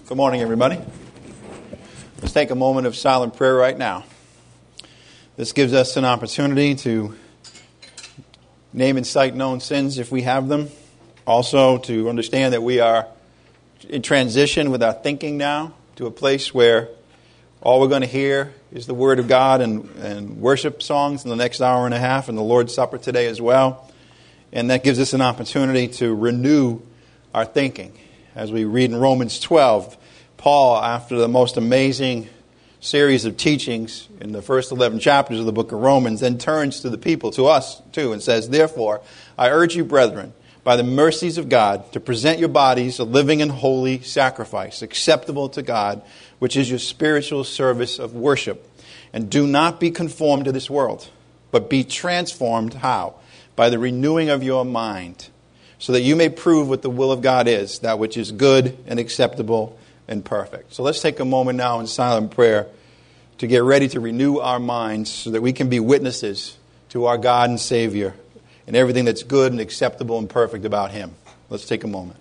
Good morning, everybody. Let's take a moment of silent prayer right now. This gives us an opportunity to name and cite known sins if we have them. Also, to understand that we are in transition with our thinking now to a place where all we're going to hear is the Word of God and worship songs in the next hour and a half, and the Lord's Supper today as well. And that gives us an opportunity to renew our thinking. As we read in Romans 12, Paul, after the most amazing series of teachings in the first 11 chapters of the book of Romans, then turns to the people, to us too, and says, "Therefore, I urge you, brethren, by the mercies of God, to present your bodies a living and holy sacrifice, acceptable to God, which is your spiritual service of worship. And do not be conformed to this world, but be transformed." How? By the renewing of your mind, so that you may prove what the will of God is, that which is good and acceptable and perfect. So let's take a moment now in silent prayer to get ready to renew our minds so that we can be witnesses to our God and Savior and everything that's good and acceptable and perfect about Him. Let's take a moment.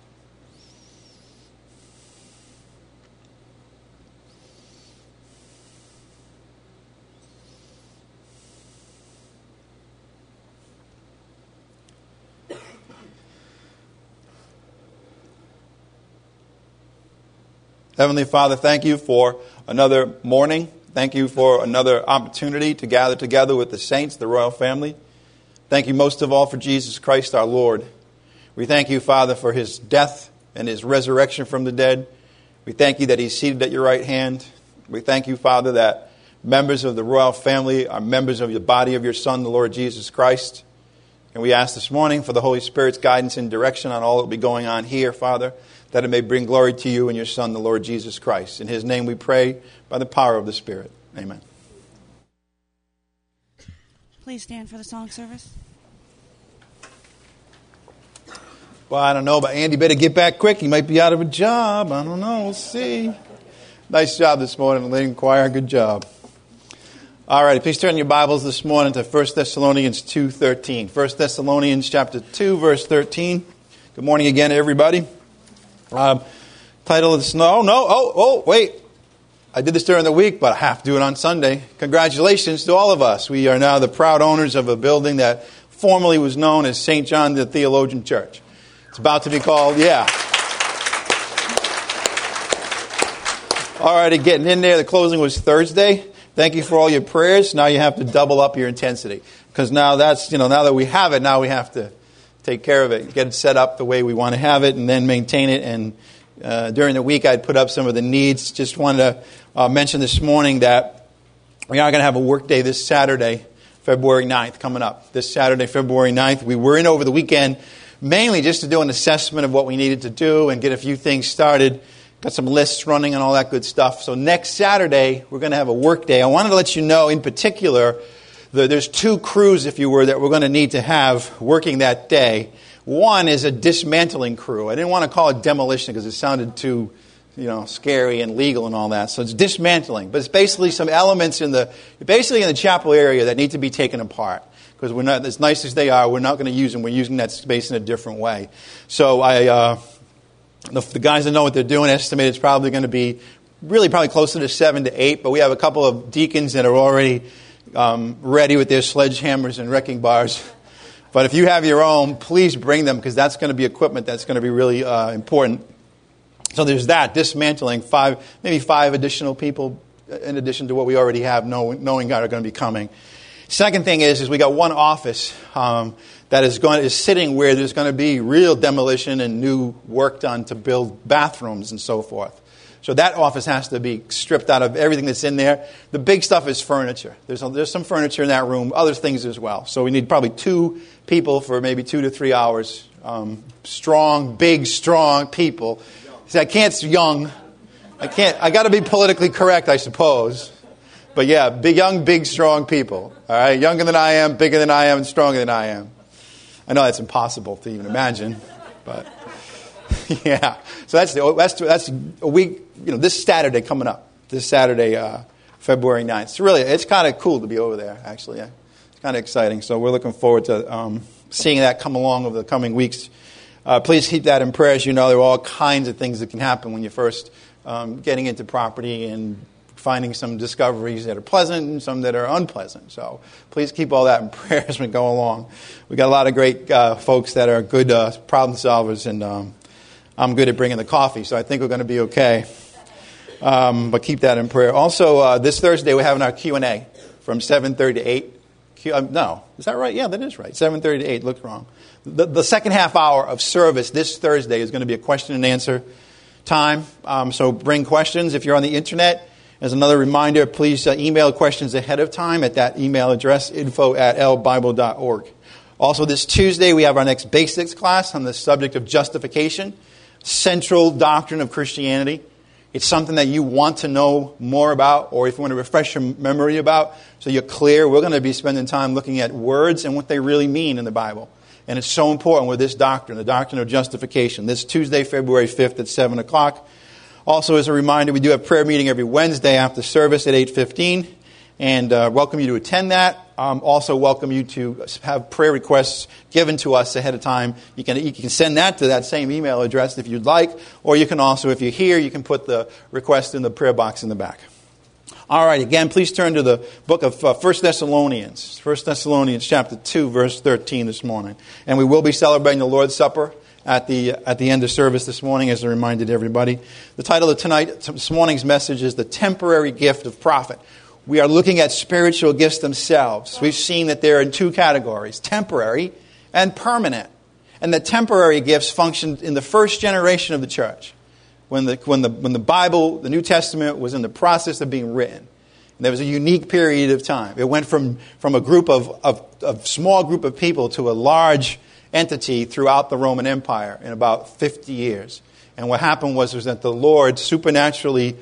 Heavenly Father, thank you for another morning. Thank you for another opportunity to gather together with the saints, the royal family. Thank you most of all for Jesus Christ our Lord. We thank you, Father, for His death and His resurrection from the dead. We thank you that He's seated at your right hand. We thank you, Father, that members of the royal family are members of the body of your Son, the Lord Jesus Christ. And we ask this morning for the Holy Spirit's guidance and direction on all that will be going on here, Father, that it may bring glory to you and your Son, the Lord Jesus Christ. In His name we pray by the power of the Spirit. Amen. Please stand for the song service. Well, I don't know, but Andy better get back quick. He might be out of a job. I don't know. We'll see. Nice job this morning, leading choir. Good job. All right, please turn your Bibles this morning to 1 Thessalonians 2:13. 1 Thessalonians chapter 2, verse 13. Good morning again, everybody. Title of the wait. I did this during the week, but I have to do it on Sunday. Congratulations to all of us. We are now the proud owners of a building that formerly was known as St. John the Theologian Church. It's about to be called, Alrighty, getting in there. The closing was Thursday. Thank you for all your prayers. Now you have to double up your intensity. Because now now that we have it, now we have to take care of it, get it set up the way we want to have it, and then maintain it. And during the week, I'd put up some of the needs. Just wanted to mention this morning that we are going to have a work day this Saturday, February 9th, coming up. This Saturday, February 9th. We were in over the weekend, mainly just to do an assessment of what we needed to do and get a few things started. Got some lists running and all that good stuff. So next Saturday, we're going to have a work day. I wanted to let you know, in particular, there's two crews, if you were, that we're going to need to have working that day. One is a dismantling crew. I didn't want to call it demolition because it sounded too, scary and legal and all that. So it's dismantling. But it's basically some elements in the chapel area that need to be taken apart. Because we're not, as nice as they are, we're not going to use them. We're using that space in a different way. So the guys that know what they're doing estimate it's probably going to be probably closer to 7 to 8. But we have a couple of deacons that are already ready with their sledgehammers and wrecking bars. But if you have your own, please bring them because that's going to be equipment that's going to be really important. So there's that, dismantling, maybe five additional people in addition to what we already have, knowing God are going to be coming. Second thing is we got one office that is sitting where there's going to be real demolition and new work done to build bathrooms and so forth. So that office has to be stripped out of everything that's in there. The big stuff is furniture. There's some furniture in that room, other things as well. So we need probably 2 people for maybe 2 to 3 hours. Big, strong people. See, I can't young. I got to be politically correct, I suppose. But yeah, big, strong people. All right, younger than I am, bigger than I am, and stronger than I am. I know that's impossible to even imagine, but. Yeah, so that's a week. This Saturday coming up. This Saturday, February 9th. So really, it's kind of cool to be over there. Actually, yeah. It's kind of exciting. So we're looking forward to seeing that come along over the coming weeks. Please keep that in prayer. As you know, there are all kinds of things that can happen when you first getting into property and finding some discoveries that are pleasant and some that are unpleasant. So please keep all that in prayer as we go along. We got a lot of great folks that are good problem solvers, and I'm good at bringing the coffee, so I think we're going to be okay. But keep that in prayer. Also, this Thursday we're having our Q&A from 7:30 to 8. No, is that right? Yeah, that is right. 7:30 to 8. Looked wrong. The second half hour of service this Thursday is going to be a question and answer time. So bring questions. If you're on the internet, as another reminder, please email questions ahead of time at that email address, info@lbible.org. Also this Tuesday, we have our next basics class on the subject of justification, central doctrine of Christianity. It's something that you want to know more about, or if you want to refresh your memory about, so you're clear. We're going to be spending time looking at words and what they really mean in the Bible. And it's so important with this doctrine, the doctrine of justification. This Tuesday, February 5th at 7 o'clock. Also, as a reminder, we do have prayer meeting every Wednesday after service at 8:15. And welcome you to attend that. Also welcome you to have prayer requests given to us ahead of time. You can send that to that same email address if you'd like, or you can also, if you're here, you can put the request in the prayer box in the back. All right, again, please turn to the book of 1 Thessalonians. 1 Thessalonians chapter 2, verse 13 this morning. And we will be celebrating the Lord's Supper at the end of service this morning, as a reminder to everybody. The title of this morning's message is The Temporary Gift of Prophet. We are looking at spiritual gifts themselves. We've seen that they're in two categories, temporary and permanent. And the temporary gifts functioned in the first generation of the church, when the Bible, the New Testament, was in the process of being written. And there was a unique period of time. It went from a group of small group of people to a large entity throughout the Roman Empire in about 50 years. And what happened was that the Lord supernaturally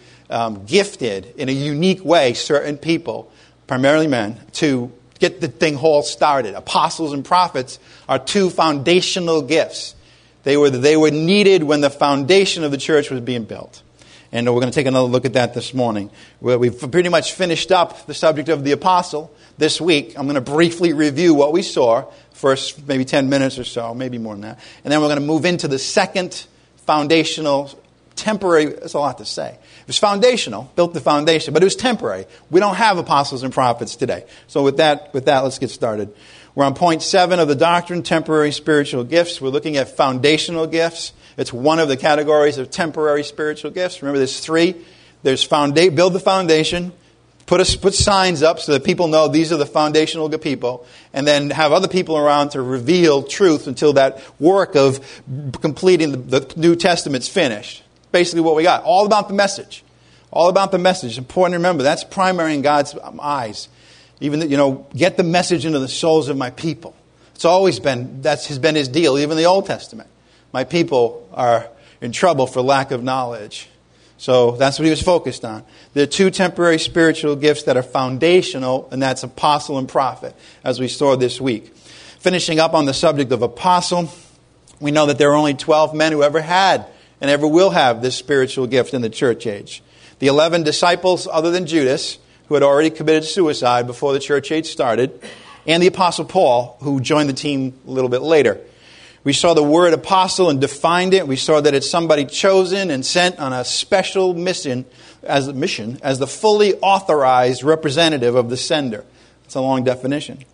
gifted in a unique way certain people, primarily men, to get the thing all started. Apostles and prophets are two foundational gifts. They were needed when the foundation of the church was being built. And we're going to take another look at that this morning. We've pretty much finished up the subject of the apostle this week. I'm going to briefly review what we saw, first maybe 10 minutes or so, maybe more than that. And then we're going to move into the second foundational, temporary, that's a lot to say. It was foundational, built the foundation, but it was temporary. We don't have apostles and prophets today. So with that, let's get started. We're on point 7 of the doctrine, temporary spiritual gifts. We're looking at foundational gifts. It's one of the categories of temporary spiritual gifts. Remember, there's 3. There's build the foundation, put signs up so that people know these are the foundational people, and then have other people around to reveal truth until that work of completing the New Testament's finished. Basically what we got. All about the message. All about the message. It's important to remember that's primary in God's eyes. Even, get the message into the souls of my people. It's always been, has been his deal, even the Old Testament. My people are in trouble for lack of knowledge. So that's what he was focused on. There are 2 temporary spiritual gifts that are foundational, and that's apostle and prophet, as we saw this week. Finishing up on the subject of apostle, we know that there are only 12 men who ever had and ever will have this spiritual gift in the church age. The 11 disciples, other than Judas, who had already committed suicide before the church age started, and the Apostle Paul, who joined the team a little bit later. We saw the word apostle and defined it. We saw that it's somebody chosen and sent on a special mission as the fully authorized representative of the sender. It's a long definition.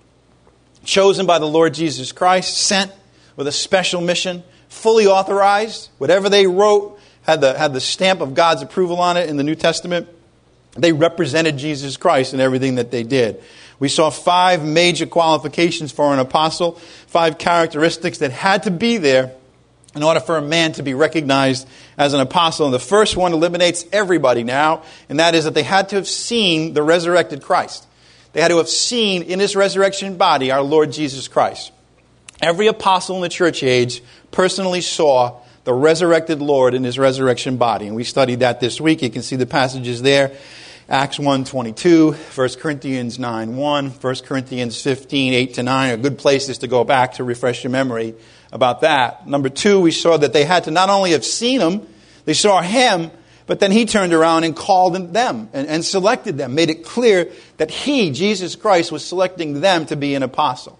Chosen by the Lord Jesus Christ, sent with a special mission, fully authorized. Whatever they wrote had the stamp of God's approval on it in the New Testament. They represented Jesus Christ in everything that they did. We saw 5 major qualifications for an apostle, 5 characteristics that had to be there in order for a man to be recognized as an apostle. And the first one eliminates everybody now, and that is that they had to have seen the resurrected Christ. They had to have seen in his resurrection body our Lord Jesus Christ. Every apostle in the church age personally saw the resurrected Lord in his resurrection body. And we studied that this week. You can see the passages there. Acts 1:22, 1 Corinthians 9:1, 1 Corinthians 15:8-9 are good places to go back to refresh your memory about that. Number 2, we saw that they had to not only have seen him, they saw him, but then he turned around and called them and selected them, made it clear that he, Jesus Christ, was selecting them to be an apostle.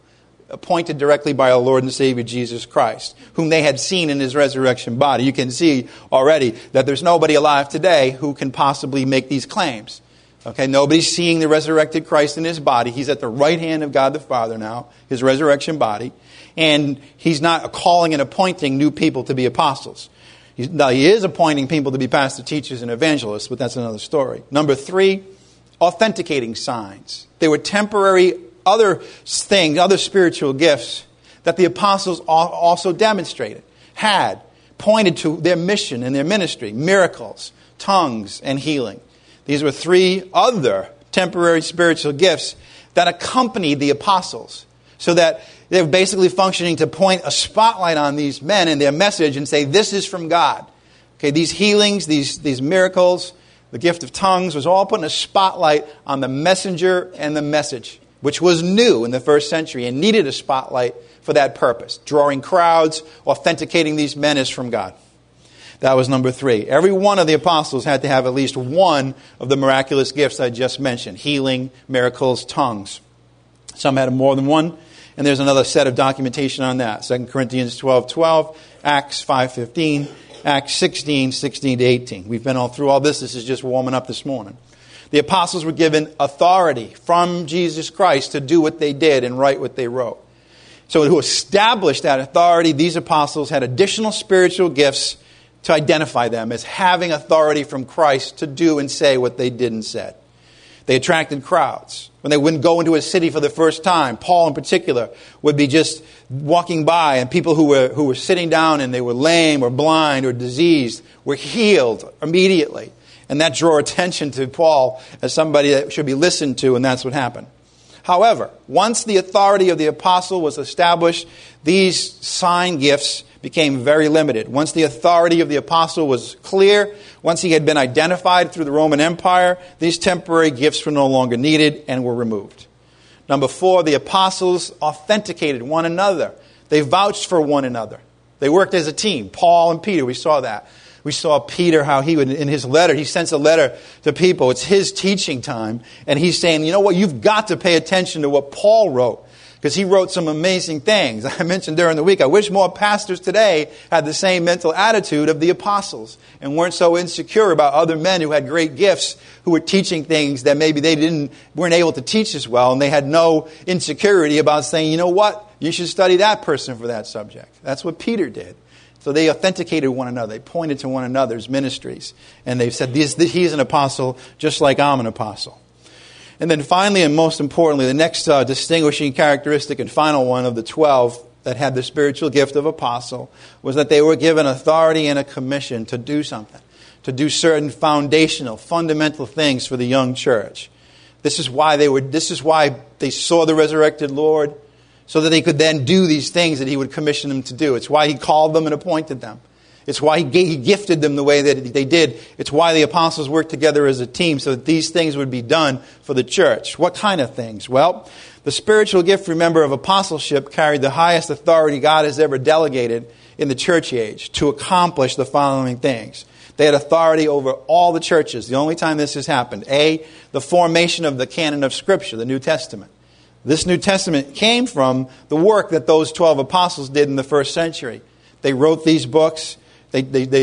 appointed directly by our Lord and Savior Jesus Christ, whom they had seen in his resurrection body. You can see already that there's nobody alive today who can possibly make these claims. Okay, nobody's seeing the resurrected Christ in his body. He's at the right hand of God the Father now, his resurrection body. And he's not calling and appointing new people to be apostles. Now, he is appointing people to be pastors, teachers, and evangelists, but that's another story. Number 3, authenticating signs. They were temporary other things, other spiritual gifts that the apostles also demonstrated, had, pointed to their mission and their ministry, miracles, tongues, and healing. These were 3 other temporary spiritual gifts that accompanied the apostles, so that they were basically functioning to point a spotlight on these men and their message and say, this is from God. Okay, these healings, these miracles, the gift of tongues was all putting a spotlight on the messenger and the message, which was new in the first century and needed a spotlight for that purpose, drawing crowds, authenticating these men as from God. That was number 3. Every one of the apostles had to have at least one of the miraculous gifts I just mentioned, healing, miracles, tongues. Some had more than one. And there's another set of documentation on that. 2 Corinthians 12:12, Acts 5:15, Acts 16:16 to 18. We've been all through all this. This is just warming up this morning. The apostles were given authority from Jesus Christ to do what they did and write what they wrote. So to establish that authority, these apostles had additional spiritual gifts to identify them as having authority from Christ to do and say what they did and said. They attracted crowds. When they wouldn't go into a city for the first time, Paul in particular would be just walking by, and people who were sitting down and they were lame or blind or diseased were healed immediately. And that drew attention to Paul as somebody that should be listened to, and that's what happened. However, once the authority of the apostle was established, these sign gifts became very limited. Once the authority of the apostle was clear, once he had been identified through the Roman Empire, these temporary gifts were no longer needed and were removed. Number 4, the apostles authenticated one another. They vouched for one another. They worked as a team. Paul and Peter, we saw that. We saw Peter, how he would, in his letter, he sends a letter to people. It's his teaching time. And he's saying, you know what, you've got to pay attention to what Paul wrote. Because he wrote some amazing things. I mentioned during the week, I wish more pastors today had the same mental attitude of the apostles and weren't so insecure about other men who had great gifts, who were teaching things that maybe they weren't able to teach as well, and they had no insecurity about saying, you know what, you should study that person for that subject. That's what Peter did. So they authenticated one another. They pointed to one another's ministries. And they said, he's an apostle just like I'm an apostle. And then finally, and most importantly, the next distinguishing characteristic and final one of the 12 that had the spiritual gift of apostle was that they were given authority and a commission to do something, to do certain foundational, fundamental things for the young church. This is why they saw the resurrected Lord, so that they could then do these things that he would commission them to do. It's why he called them and appointed them. It's why he gifted them the way that they did. It's why the apostles worked together as a team so that these things would be done for the church. What kind of things? Well, the spiritual gift, remember, of apostleship carried the highest authority God has ever delegated in the church age to accomplish the following things. They had authority over all the churches. The only time this has happened. A, the formation of the canon of Scripture, the New Testament. This New Testament came from the work that those 12 apostles did in the first century. They wrote these books. They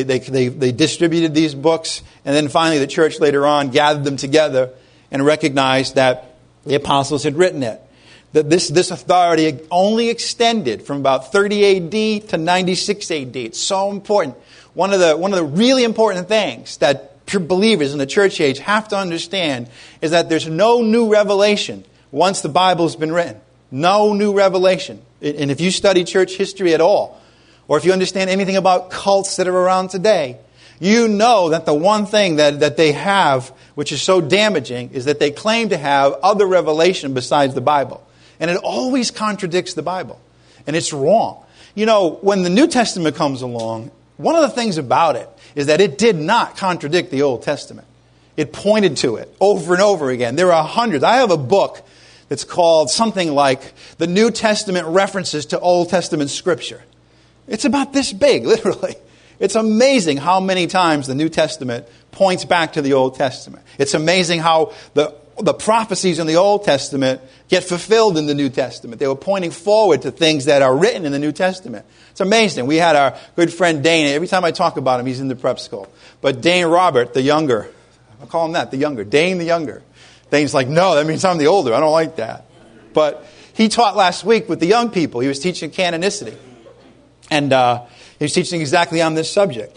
distributed these books, and then finally the church later on gathered them together and recognized that the apostles had written it. That this authority only extended from about 30 AD to 96 AD. It's so important. One of the really important things that believers in the church age have to understand is that there's no new revelation once the Bible's been written. No new revelation. And if you study church history at all, or if you understand anything about cults that are around today, you know that the one thing that they have, which is so damaging, is that they claim to have other revelation besides the Bible. And it always contradicts the Bible. And it's wrong. You know, when the New Testament comes along, one of the things about it is that it did not contradict the Old Testament. It pointed to it over and over again. There are hundreds. I have a book that's called something like The New Testament References to Old Testament Scripture. It's about this big, literally. It's amazing how many times the New Testament points back to the Old Testament. It's amazing how the the prophecies in the Old Testament get fulfilled in the New Testament. They were pointing forward to things that are written in the New Testament. It's amazing. We had our good friend Dane. Every time I talk about him, he's in the prep school. But Dane Robert, the younger, I'll call him that, the younger. Dane the younger. Dane's like, no, that means I'm the older. I don't like that. But he taught last week with the young people. He was teaching canonicity. And he was teaching exactly on this subject.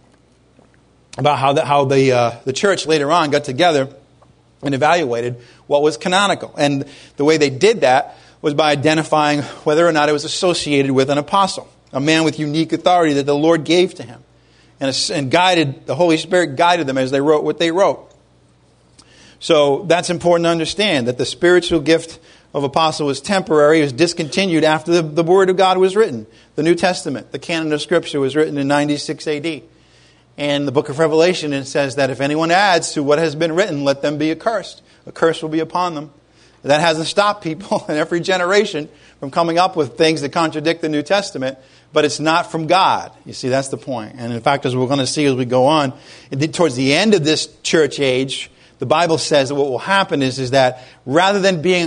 About how the church later on got together and evaluated what was canonical. And the way they did that was by identifying whether or not it was associated with an apostle, a man with unique authority that the Lord gave to him. And guided, the Holy Spirit guided them as they wrote what they wrote. So that's important to understand, that the spiritual gift of apostle was temporary, was discontinued after the Word of God was written. The New Testament, the canon of Scripture, was written in 96 AD. And the book of Revelation, it says that if anyone adds to what has been written, let them be accursed. A curse will be upon them. That hasn't stopped people in every generation from coming up with things that contradict the New Testament, but it's not from God. You see, that's the point. And in fact, as we're going to see as we go on, towards the end of this church age, the Bible says that what will happen is that rather than being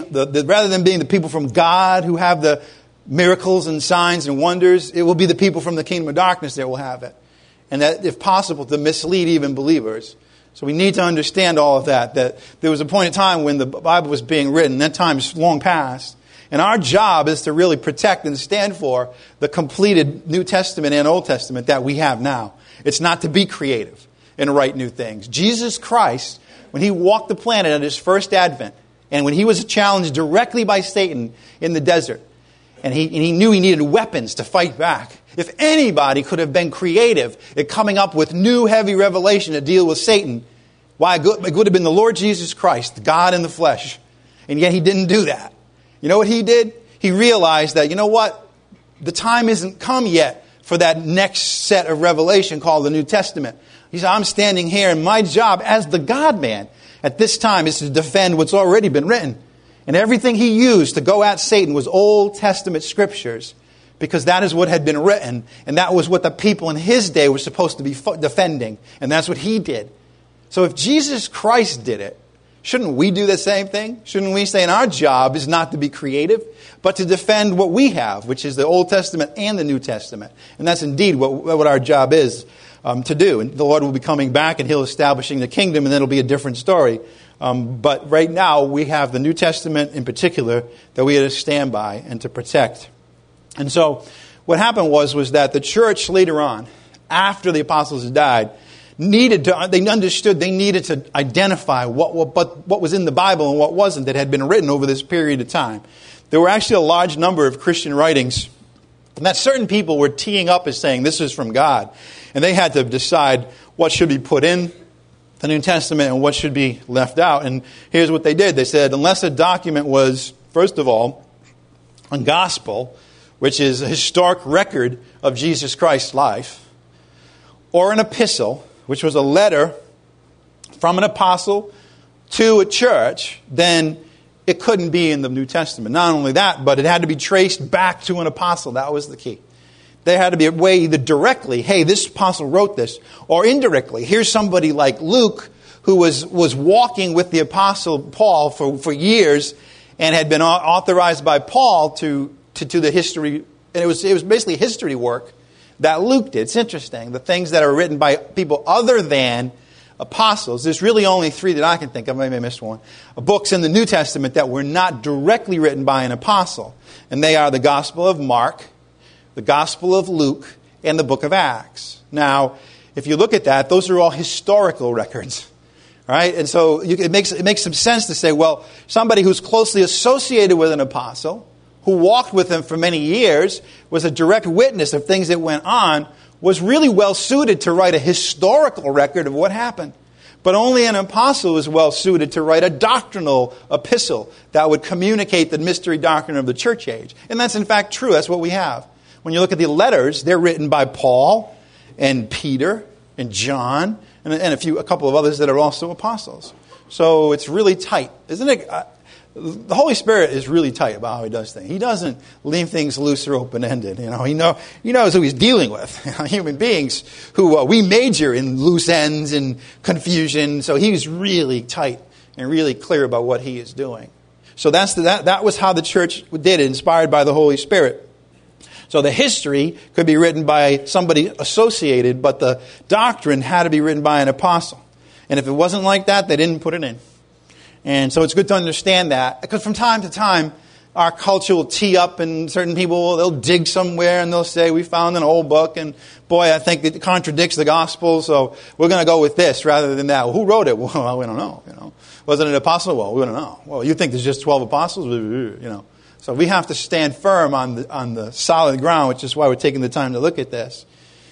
the people from God who have the miracles and signs and wonders, it will be the people from the kingdom of darkness that will have it. And that, if possible, to mislead even believers. So we need to understand all of that there was a point in time when the Bible was being written. That time is long past. And our job is to really protect and stand for the completed New Testament and Old Testament that we have now. It's not to be creative and write new things. Jesus Christ, when he walked the planet at his first advent, and when he was challenged directly by Satan in the desert, and he knew he needed weapons to fight back. If anybody could have been creative at coming up with new heavy revelation to deal with Satan, why, it would have been the Lord Jesus Christ, God in the flesh. And yet he didn't do that. You know what he did? He realized that, you know what? The time isn't come yet for that next set of revelation called the New Testament. He said, I'm standing here, and my job as the God-man at this time is to defend what's already been written. And everything he used to go at Satan was Old Testament scriptures, because that is what had been written, and that was what the people in his day were supposed to be defending. And that's what he did. So if Jesus Christ did it, shouldn't we do the same thing? Shouldn't we say, our job is not to be creative, but to defend what we have, which is the Old Testament and the New Testament. And that's indeed what our job is to do. And the Lord will be coming back, and he'll establishing the kingdom, and then it'll be a different story. But right now, we have the New Testament in particular that we have to stand by and to protect. And so what happened was that the church later on, after the apostles had died, they understood they needed to identify what was in the Bible and what wasn't that had been written over this period of time. There were actually a large number of Christian writings that certain people were teeing up as saying this is from God. And they had to decide what should be put in the New Testament and what should be left out. And here's what they did. They said, unless a document was, first of all, a gospel, which is a historic record of Jesus Christ's life, or an epistle, which was a letter from an apostle to a church, then it couldn't be in the New Testament. Not only that, but it had to be traced back to an apostle. That was the key. There had to be a way either directly, hey, this apostle wrote this, or indirectly. Here's somebody like Luke who was walking with the apostle Paul for years and had been authorized by Paul to the history. And it was basically history work that Luke did. It's interesting. The things that are written by people other than apostles, there's really only 3 that I can think of, maybe I missed one, books in the New Testament that were not directly written by an apostle. And they are the Gospel of Mark, the Gospel of Luke, and the book of Acts. Now, if you look at that, those are all historical records. Right? And so it makes some sense to say, well, somebody who's closely associated with an apostle, who walked with him for many years, was a direct witness of things that went on, was really well suited to write a historical record of what happened. But only an apostle is well suited to write a doctrinal epistle that would communicate the mystery doctrine of the church age. And that's in fact true. That's what we have. When you look at the letters, they're written by Paul and Peter and John and a couple of others that are also apostles. So it's really tight, isn't it? The Holy Spirit is really tight about how he does things. He doesn't leave things loose or open-ended. He knows who he's dealing with. Human beings who we major in loose ends and confusion. So he's really tight and really clear about what he is doing. So that was how the church did it, inspired by the Holy Spirit. So the history could be written by somebody associated, but the doctrine had to be written by an apostle. And if it wasn't like that, they didn't put it in. And so it's good to understand that, because from time to time, our culture will tee up, and certain people, they'll dig somewhere and they'll say, we found an old book, and boy, I think it contradicts the gospel, so we're going to go with this rather than that. Well, who wrote it? Well, we don't know. Was it an apostle? Well, we don't know. Well, you think there's just 12 apostles? So we have to stand firm on the solid ground, which is why we're taking the time to look at this.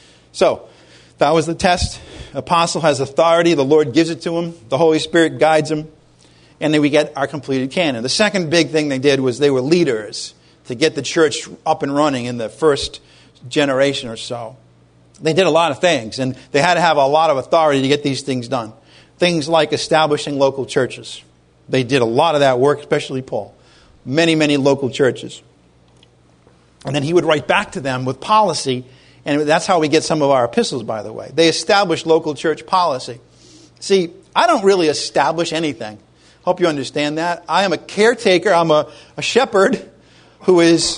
So that was the test. Apostle has authority. The Lord gives it to him. The Holy Spirit guides him. And then we get our completed canon. The second big thing they did was they were leaders to get the church up and running in the first generation or so. They did a lot of things, and they had to have a lot of authority to get these things done. Things like establishing local churches. They did a lot of that work, especially Paul. Many, many local churches. And then he would write back to them with policy, and that's how we get some of our epistles, by the way. They established local church policy. See, I don't really establish anything. Hope you understand that. I am a caretaker. I'm a shepherd who has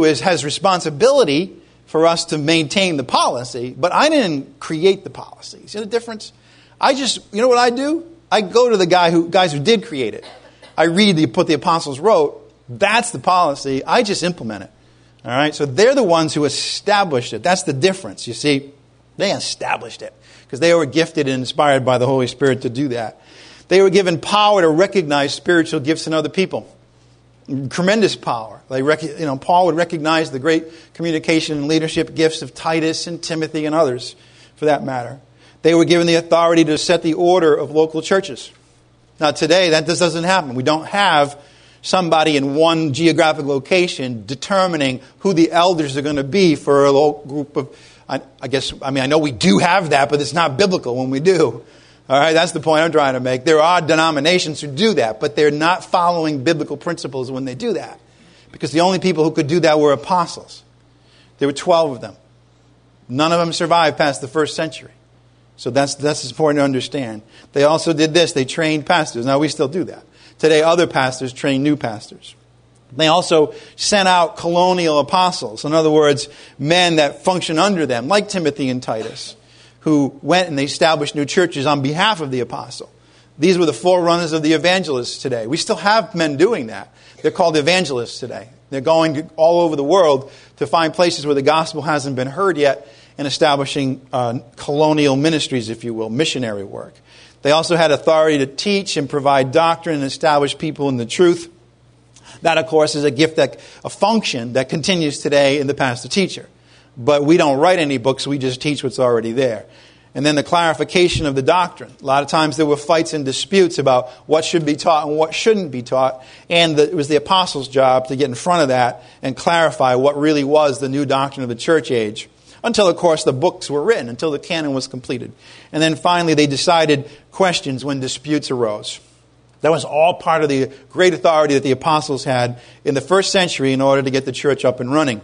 responsibility for us to maintain the policy, but I didn't create the policy. See the difference? You know what I do? I go to the guys who did create it. I read what the apostles wrote. That's the policy. I just implement it. All right? So they're the ones who established it. That's the difference. You see, they established it because they were gifted and inspired by the Holy Spirit to do that. They were given power to recognize spiritual gifts in other people. Tremendous power. Paul would recognize the great communication and leadership gifts of Titus and Timothy and others, for that matter. They were given the authority to set the order of local churches. Now today, this doesn't happen. We don't have somebody in one geographic location determining who the elders are going to be for a local group of... I know we do have that, but it's not biblical when we do. All right, that's the point I'm trying to make. There are denominations who do that, but they're not following biblical principles when they do that. Because the only people who could do that were apostles. There were 12 of them. None of them survived past the first century. So that's important to understand. They also did this. They trained pastors. Now, we still do that. Today, other pastors train new pastors. They also sent out colonial apostles. In other words, men that function under them, like Timothy and Titus, who went and they established new churches on behalf of the apostle. These were the forerunners of the evangelists today. We still have men doing that. They're called evangelists today. They're going all over the world to find places where the gospel hasn't been heard yet and establishing colonial ministries, if you will, missionary work. They also had authority to teach and provide doctrine and establish people in the truth. That, of course, is a function that continues today in the pastor-teacher. But we don't write any books, we just teach what's already there. And then the clarification of the doctrine. A lot of times there were fights and disputes about what should be taught and what shouldn't be taught. And it was the apostles' job to get in front of that and clarify what really was the new doctrine of the church age. Until, of course, the books were written, until the canon was completed. And then finally they decided questions when disputes arose. That was all part of the great authority that the apostles had in the first century in order to get the church up and running.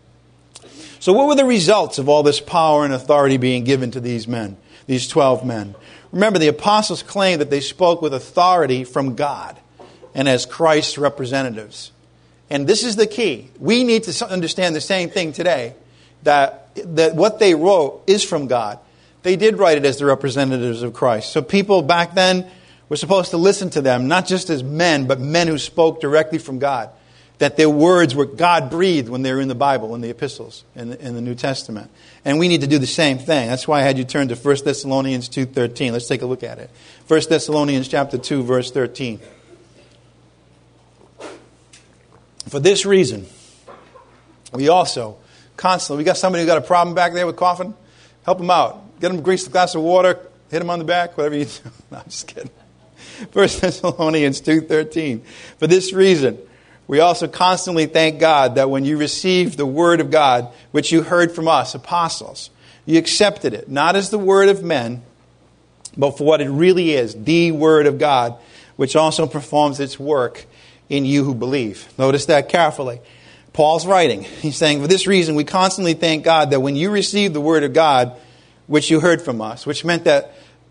So what were the results of all this power and authority being given to these men, these 12 men? Remember, the apostles claimed that they spoke with authority from God and as Christ's representatives. And this is the key. We need to understand the same thing today, that what they wrote is from God. They did write it as the representatives of Christ. So people back then were supposed to listen to them, not just as men, but men who spoke directly from God. That their words were God-breathed when they were in the Bible, in the epistles, in the New Testament. And we need to do the same thing. That's why I had you turn to 1 Thessalonians 2:13. Let's take a look at it. 1 Thessalonians chapter 2, verse 13. For this reason, we also constantly... We got somebody who got a problem back there with coughing? Help them out. Get them a glass of water. Hit them on the back. Whatever you do. No, I'm just kidding. 1 Thessalonians 2:13. For this reason... We also constantly thank God that when you received the word of God, which you heard from us, apostles, you accepted it, not as the word of men, but for what it really is, the word of God, which also performs its work in you who believe. Notice that carefully. Paul's writing. He's saying, for this reason, we constantly thank God that when you received the word of God, which you heard from us, which meant that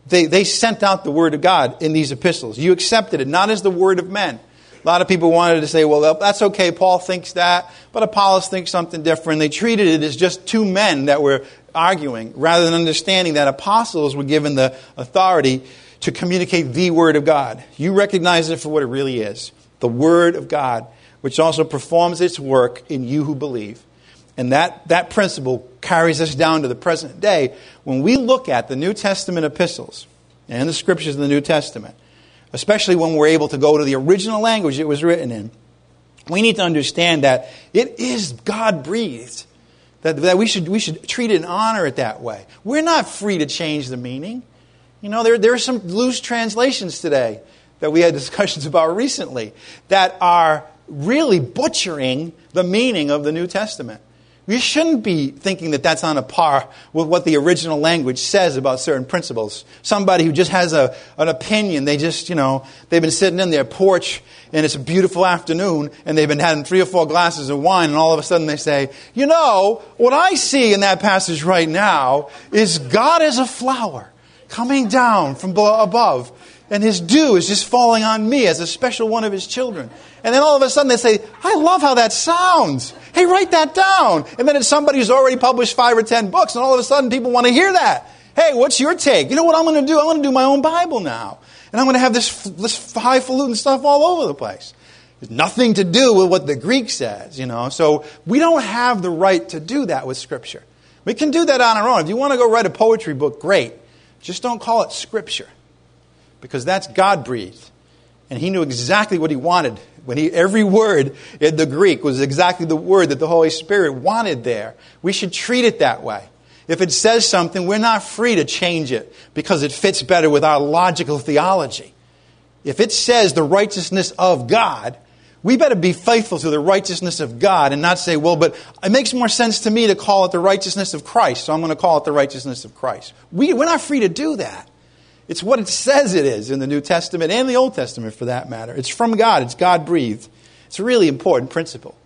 they sent out the word of God in these epistles. You accepted it, not as the word of men. A lot of people wanted to say, well, that's okay, Paul thinks that, but Apollos thinks something different. They treated it as just two men that were arguing, rather than understanding that apostles were given the authority to communicate the word of God. You recognize it for what it really is, the word of God, which also performs its work in you who believe. And that principle carries us down to the present day. When we look at the New Testament epistles and the scriptures of the New Testament, especially when we're able to go to the original language it was written in, we need to understand that it is God-breathed, that we should treat it and honor it that way. We're not free to change the meaning. You know, there are some loose translations today that we had discussions about recently that are really butchering the meaning of the New Testament. You shouldn't be thinking that that's on a par with what the original language says about certain principles. Somebody who just has an opinion, they've been sitting in their porch and it's a beautiful afternoon and they've been having 3 or 4 glasses of wine and all of a sudden they say, you know, what I see in that passage right now is God as a flower coming down from above and his dew is just falling on me as a special one of his children. And then all of a sudden they say, I love how that sounds. Hey, write that down. And then it's somebody who's already published 5 or 10 books, and all of a sudden people want to hear that. Hey, what's your take? You know what I'm going to do? I'm going to do my own Bible now. And I'm going to have this highfalutin stuff all over the place. It's nothing to do with what the Greek says, you know. So we don't have the right to do that with Scripture. We can do that on our own. If you want to go write a poetry book, great. Just don't call it Scripture. Because that's God-breathed. And he knew exactly what he wanted. Every word in the Greek was exactly the word that the Holy Spirit wanted there. We should treat it that way. If it says something, we're not free to change it because it fits better with our logical theology. If it says the righteousness of God, we better be faithful to the righteousness of God and not say, well, but it makes more sense to me to call it the righteousness of Christ, so I'm going to call it the righteousness of Christ. We're not free to do that. It's what it says it is in the New Testament and the Old Testament for that matter. It's from God. It's God-breathed. It's a really important principle.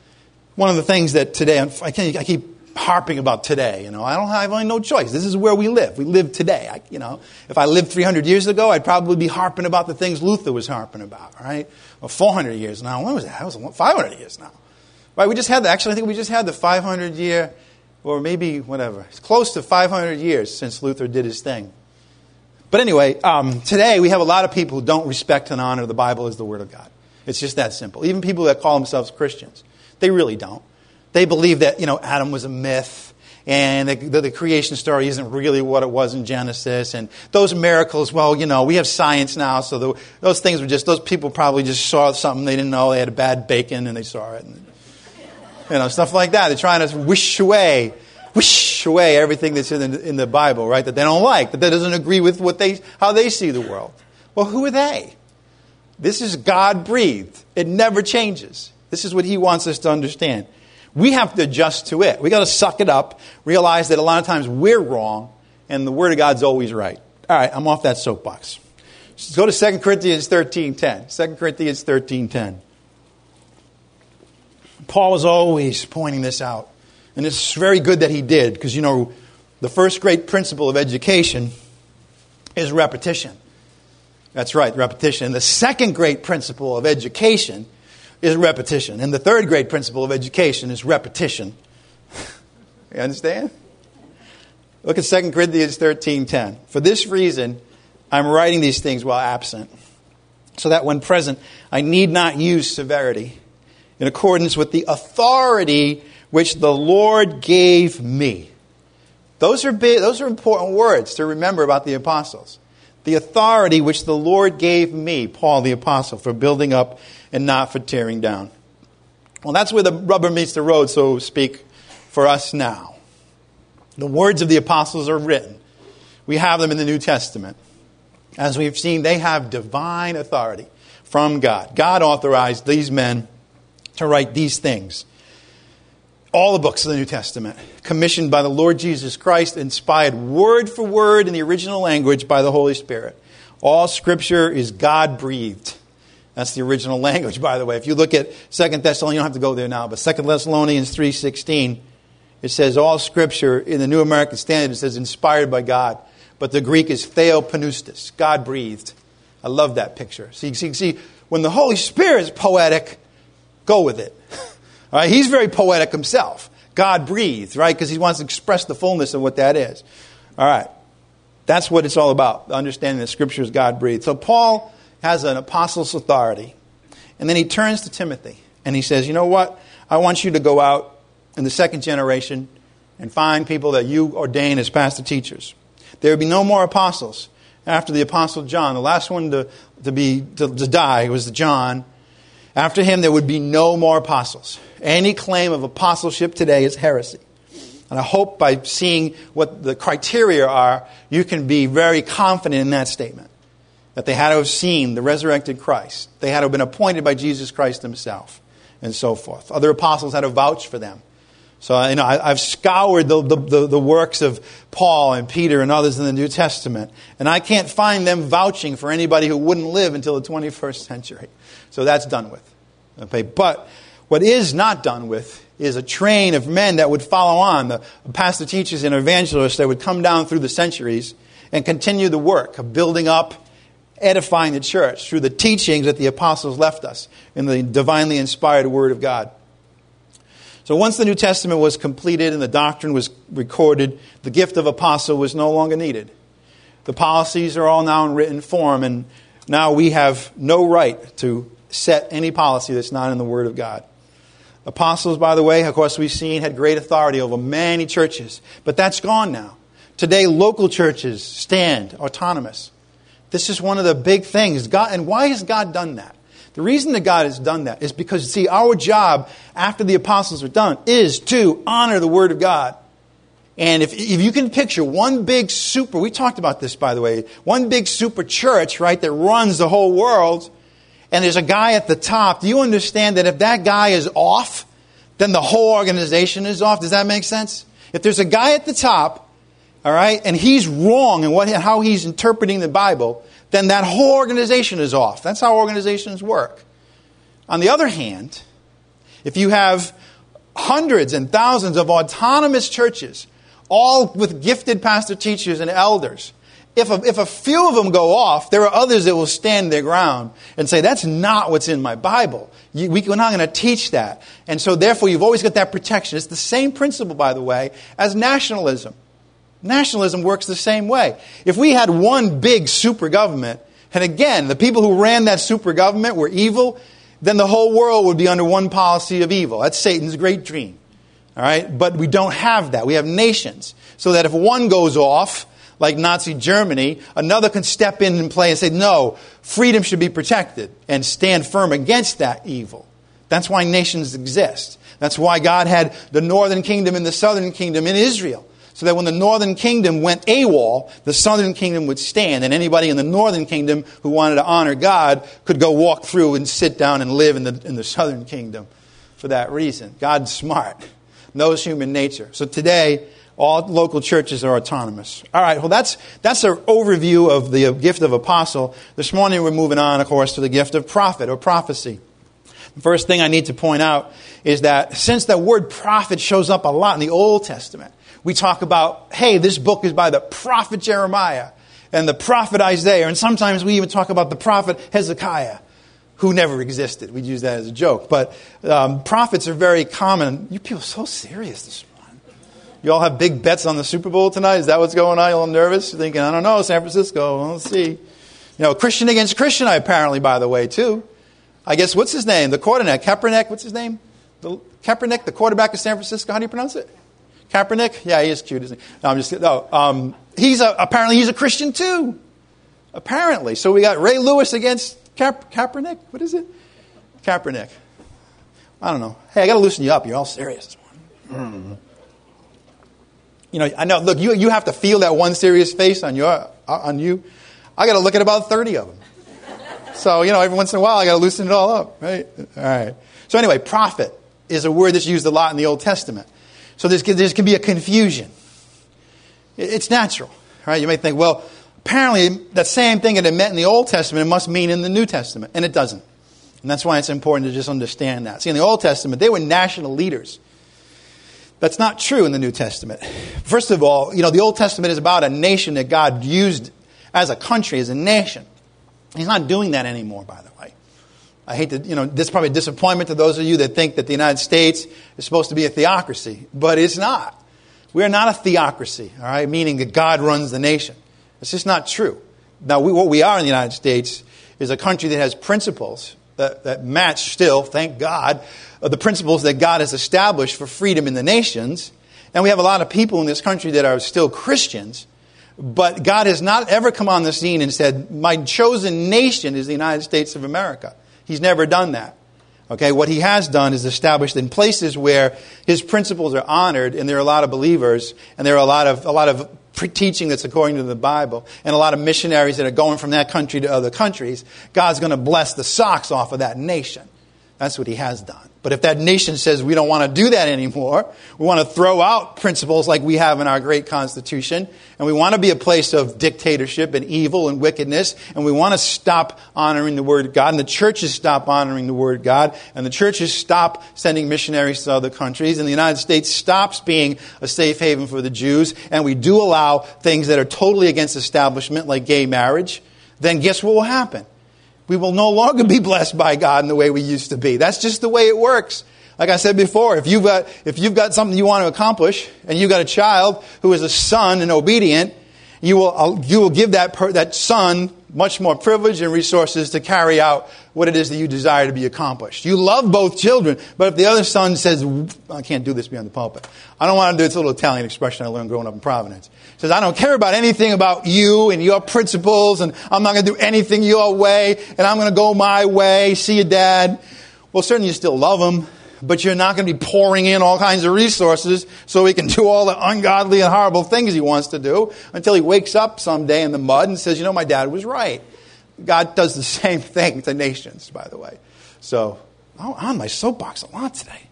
One of the things that today, I keep harping about today, you know, I have only no choice. This is where we live. We live today. If I lived 300 years ago, I'd probably be harping about the things Luther was harping about, right? Or 400 years now. When was that? That was 500 years now. Right? I think we just had the 500 year, or maybe whatever. It's close to 500 years since Luther did his thing. But anyway, today we have a lot of people who don't respect and honor the Bible as the Word of God. It's just that simple. Even people that call themselves Christians, they really don't. They believe that, Adam was a myth and the creation story isn't really what it was in Genesis. And those miracles, well, we have science now, so those things were those people probably just saw something they didn't know. They had a bad bacon and they saw it. And, stuff like that. They're trying to wish away everything that's in the Bible, right? That they don't like, that doesn't agree with how they see the world. Well, who are they? This is God-breathed. It never changes. This is what he wants us to understand. We have to adjust to it. We got to suck it up, realize that a lot of times we're wrong, and the Word of God's always right. All right, I'm off that soapbox. Let's go to 2 Corinthians 13:10. 2 Corinthians 13:10. Paul was always pointing this out. And it's very good that he did, because, the first great principle of education is repetition. That's right, repetition. And the second great principle of education is repetition. And the third great principle of education is repetition. You understand? Look at 2 Corinthians 13:10. For this reason, I'm writing these things while absent, so that when present, I need not use severity, in accordance with the authority which the Lord gave me. Those are important words to remember about the apostles. The authority which the Lord gave me, Paul the apostle, for building up and not for tearing down. Well, that's where the rubber meets the road, so to speak, for us now. The words of the apostles are written. We have them in the New Testament. As we've seen, they have divine authority from God. God authorized these men to write these things. All the books of the New Testament, commissioned by the Lord Jesus Christ, inspired word for word in the original language by the Holy Spirit. All Scripture is God-breathed. That's the original language, by the way. If you look at 2 Thessalonians, you don't have to go there now, but 2 Thessalonians 3:16, it says all Scripture, in the New American Standard, it says inspired by God. But the Greek is theopneustos, God-breathed. I love that picture. See, when the Holy Spirit is poetic, go with it. All right, he's very poetic himself. God-breathed, right? Because he wants to express the fullness of what that is. All right. That's what it's all about, understanding that Scripture is God-breathed. So Paul has an apostle's authority. And then he turns to Timothy. And he says, you know what? I want you to go out in the second generation and find people that you ordain as pastor teachers. There will be no more apostles after the apostle John. The last one to die was John. After him, there would be no more apostles. Any claim of apostleship today is heresy. And I hope by seeing what the criteria are, you can be very confident in that statement. That they had to have seen the resurrected Christ. They had to have been appointed by Jesus Christ himself. And so forth. Other apostles had to vouch for them. So I've scoured the works of Paul and Peter and others in the New Testament. And I can't find them vouching for anybody who wouldn't live until the 21st century. So that's done with. Okay, but what is not done with is a train of men that would follow on, the pastor teachers and evangelists that would come down through the centuries and continue the work of building up, edifying the church through the teachings that the apostles left us in the divinely inspired Word of God. So once the New Testament was completed and the doctrine was recorded, the gift of apostle was no longer needed. The policies are all now in written form, and now we have no right to set any policy that's not in the Word of God. Apostles, by the way, of course we've seen, had great authority over many churches. But that's gone now. Today, local churches stand autonomous. This is one of the big things. And why has God done that? The reason that God has done that is because, see, our job after the apostles are done is to honor the Word of God. And if you can picture one big we talked about this, by the way, one big super church, right, that runs the whole world, and there's a guy at the top, do you understand that if that guy is off, then the whole organization is off? Does that make sense? If there's a guy at the top, all right, and he's wrong in how he's interpreting the Bible, then that whole organization is off. That's how organizations work. On the other hand, if you have hundreds and thousands of autonomous churches, all with gifted pastor teachers and elders, if a few of them go off, there are others that will stand their ground and say, that's not what's in my Bible. We're not going to teach that. And so therefore, you've always got that protection. It's the same principle, by the way, as nationalism. Nationalism works the same way. If we had one big super government, and again, the people who ran that super government were evil, then the whole world would be under one policy of evil. That's Satan's great dream. All right? But we don't have that. We have nations. So that if one goes off, like Nazi Germany, another can step in and play and say, no, freedom should be protected, and stand firm against that evil. That's why nations exist. That's why God had the northern kingdom and the southern kingdom in Israel. So that when the northern kingdom went AWOL, the southern kingdom would stand. And anybody in the northern kingdom who wanted to honor God could go walk through and sit down and live in the southern kingdom for that reason. God's smart. Knows human nature. So today, all local churches are autonomous. All right, well, that's an overview of the gift of apostle. This morning we're moving on, of course, to the gift of prophet or prophecy. The first thing I need to point out is that since the word prophet shows up a lot in the Old Testament, we talk about, hey, this book is by the prophet Jeremiah and the prophet Isaiah, and sometimes we even talk about the prophet Hezekiah, who never existed. We use that as a joke. But prophets are very common. You people are so serious this morning. You all have big bets on the Super Bowl tonight? Is that what's going on? You're all nervous? You're thinking, I don't know, San Francisco. Well, let's see. You know, Christian against Christian, apparently, by the way, too. I guess, what's his name? The quarterback, Kaepernick, what's his name? Kaepernick, the quarterback of San Francisco. How do you pronounce it? Kaepernick? Yeah, he is cute, isn't he? No, I'm just kidding. No, apparently he's a Christian, too. Apparently. So we got Ray Lewis against Kaepernick? What is it? Kaepernick. I don't know. Hey, I got to loosen you up. You're all serious this morning. You know, I know. Look, you have to feel that one serious face on you. I got to look at about 30 of them. So, you know, every once in a while I got to loosen it all up, right? All right. So anyway, prophet is a word that's used a lot in the Old Testament. So there can be a confusion. It's natural, right? You may think, well, apparently that same thing that it meant in the Old Testament, it must mean in the New Testament. And it doesn't. And that's why it's important to just understand that. See, in the Old Testament, they were national leaders. That's not true in the New Testament. First of all, the Old Testament is about a nation that God used as a country, as a nation. He's not doing that anymore, by the way. I hate to, this is probably a disappointment to those of you that think that the United States is supposed to be a theocracy, but it's not. We are not a theocracy, all right, meaning that God runs the nation. It's just not true. Now, what we are in the United States is a country that has principles that match still, thank God, the principles that God has established for freedom in the nations. And we have a lot of people in this country that are still Christians. But God has not ever come on the scene and said, my chosen nation is the United States of America. He's never done that. Okay, what he has done is established in places where his principles are honored, and there are a lot of believers, and there are a lot of teaching that's according to the Bible, and a lot of missionaries that are going from that country to other countries. God's going to bless the socks off of that nation. That's what he has done. But if that nation says we don't want to do that anymore, we want to throw out principles like we have in our great Constitution, and we want to be a place of dictatorship and evil and wickedness, and we want to stop honoring the Word of God, and the churches stop honoring the Word of God, and the churches stop sending missionaries to other countries, and the United States stops being a safe haven for the Jews, and we do allow things that are totally against establishment, like gay marriage, then guess what will happen? We will no longer be blessed by God in the way we used to be. That's just the way it works. Like I said before, if you've got something you want to accomplish, and you've got a child who is a son and obedient, you will give that son much more privilege and resources to carry out what it is that you desire to be accomplished. You love both children, but if the other son says, I can't do this beyond the pulpit. I don't want to do this little Italian expression I learned growing up in Providence. Says, I don't care about anything about you and your principles, and I'm not going to do anything your way, and I'm going to go my way. See you, Dad. Well, certainly you still love him, but you're not going to be pouring in all kinds of resources so he can do all the ungodly and horrible things he wants to do until he wakes up someday in the mud and says, my dad was right. God does the same thing to nations, by the way. So, I'm on my soapbox a lot today.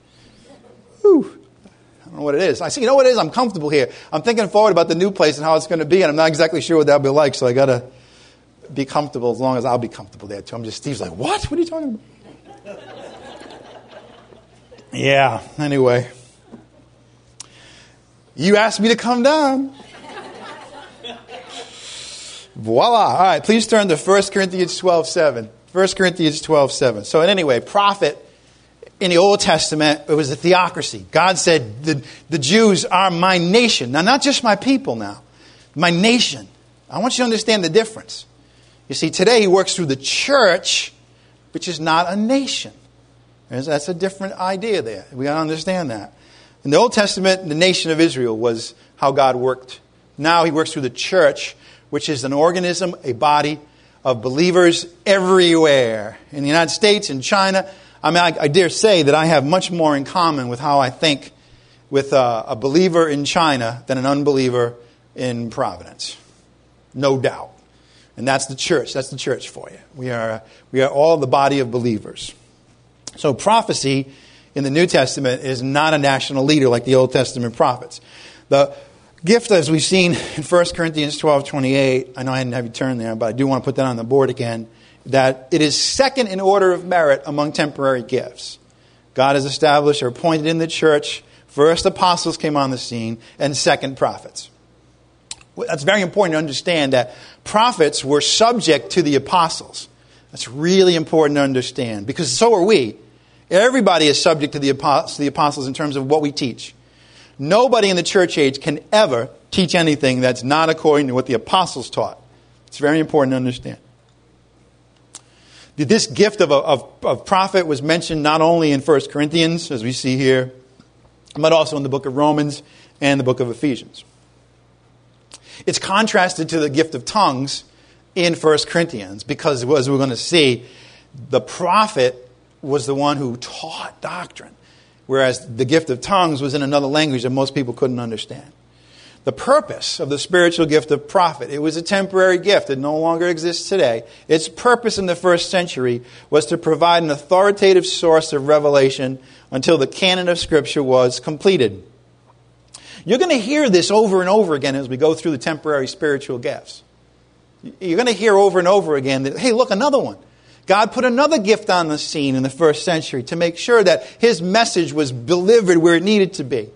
Whew. I don't know what it is. I see, what it is? I'm comfortable here. I'm thinking forward about the new place and how it's going to be, and I'm not exactly sure what that'll be like, so I got to be comfortable as long as I'll be comfortable there, too. Steve's like, what? What are you talking about? Yeah, anyway. You asked me to come down. Voila. All right, please turn to 1 Corinthians 12:7. 1 Corinthians 12:7. So anyway, prophet in the Old Testament, it was a theocracy. God said, the Jews are my nation. Now, not just my people now. My nation. I want you to understand the difference. You see, today he works through the church, which is not a nation. That's a different idea there. We got to understand that. In the Old Testament, the nation of Israel was how God worked. Now he works through the church, which is an organism, a body of believers everywhere. In the United States, in China, I dare say that I have much more in common with how I think with a believer in China than an unbeliever in Providence. No doubt. And that's the church. That's the church for you. We are all the body of believers. So prophecy in the New Testament is not a national leader like the Old Testament prophets. The gift, as we've seen in 1 Corinthians 12:28, I know I didn't have you turn there, but I do want to put that on the board again, that it is second in order of merit among temporary gifts. God has established or appointed in the church, first apostles came on the scene, and second prophets. That's very important to understand that prophets were subject to the apostles. That's really important to understand, because so are we. Everybody is subject to the apostles in terms of what we teach. Nobody in the church age can ever teach anything that's not according to what the apostles taught. It's very important to understand. This gift of prophet was mentioned not only in 1 Corinthians, as we see here, but also in the book of Romans and the book of Ephesians. It's contrasted to the gift of tongues in 1 Corinthians because, as we're going to see, the prophet was the one who taught doctrine, whereas the gift of tongues was in another language that most people couldn't understand. The purpose of the spiritual gift of prophet, it was a temporary gift. It no longer exists today. Its purpose in the first century was to provide an authoritative source of revelation until the canon of Scripture was completed. You're going to hear this over and over again as we go through the temporary spiritual gifts. You're going to hear over and over again that, hey, look, another one. God put another gift on the scene in the first century to make sure that his message was delivered where it needed to be.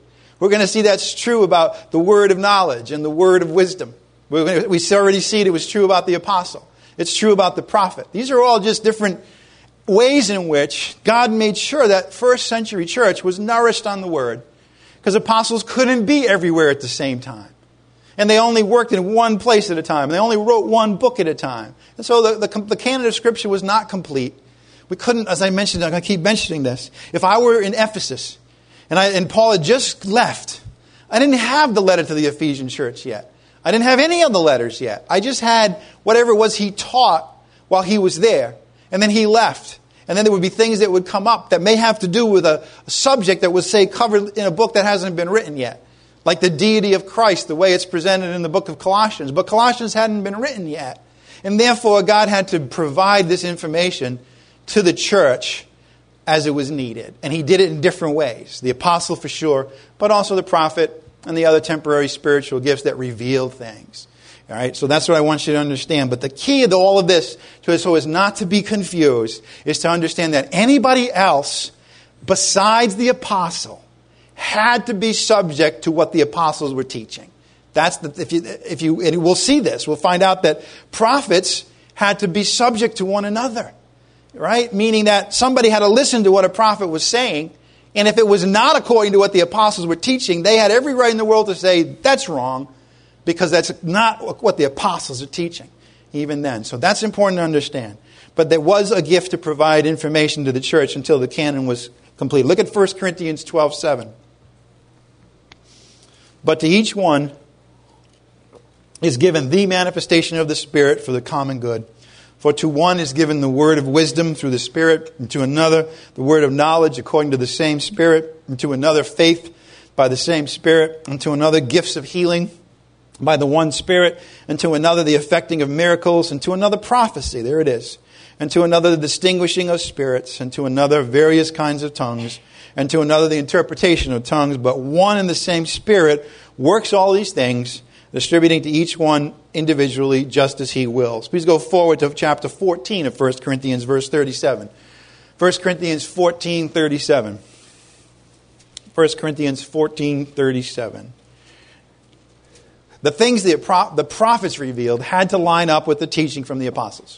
We're going to see that's true about the word of knowledge and the word of wisdom. We already see it was true about the apostle. It's true about the prophet. These are all just different ways in which God made sure that first century church was nourished on the word, because apostles couldn't be everywhere at the same time. And they only worked in one place at a time. And they only wrote one book at a time. And so the canon of Scripture was not complete. We couldn't, as I mentioned, I'm going to keep mentioning this. If I were in Ephesus and Paul had just left, I didn't have the letter to the Ephesian church yet. I didn't have any of the letters yet. I just had whatever it was he taught while he was there. And then he left. And then there would be things that would come up that may have to do with a subject that was, say, covered in a book that hasn't been written yet. Like the deity of Christ, the way it's presented in the book of Colossians. But Colossians hadn't been written yet. And therefore, God had to provide this information to the church as it was needed. And he did it in different ways. The apostle for sure, but also the prophet and the other temporary spiritual gifts that reveal things. All right, so that's what I want you to understand. But the key to all of this, so as not to be confused, is to understand that anybody else besides the apostle had to be subject to what the apostles were teaching. That's and we'll see this. We'll find out that prophets had to be subject to one another, right? Meaning that somebody had to listen to what a prophet was saying, and if it was not according to what the apostles were teaching, they had every right in the world to say that's wrong, because that's not what the apostles are teaching, even then. So that's important to understand. But there was a gift to provide information to the church until the canon was complete. Look at 1 Corinthians 12:7. But to each one is given the manifestation of the Spirit for the common good. For to one is given the word of wisdom through the Spirit, and to another the word of knowledge according to the same Spirit, and to another faith by the same Spirit, and to another gifts of healing by the one Spirit, and to another the effecting of miracles, and to another prophecy, there it is, and to another the distinguishing of spirits, and to another various kinds of tongues, and to another the interpretation of tongues. But one and the same Spirit works all these things, distributing to each one individually just as he wills. Please go forward to chapter 14 of 1 Corinthians, verse 37. 1 Corinthians 14:37. 1 Corinthians 14:37. The things the prophets revealed had to line up with the teaching from the apostles.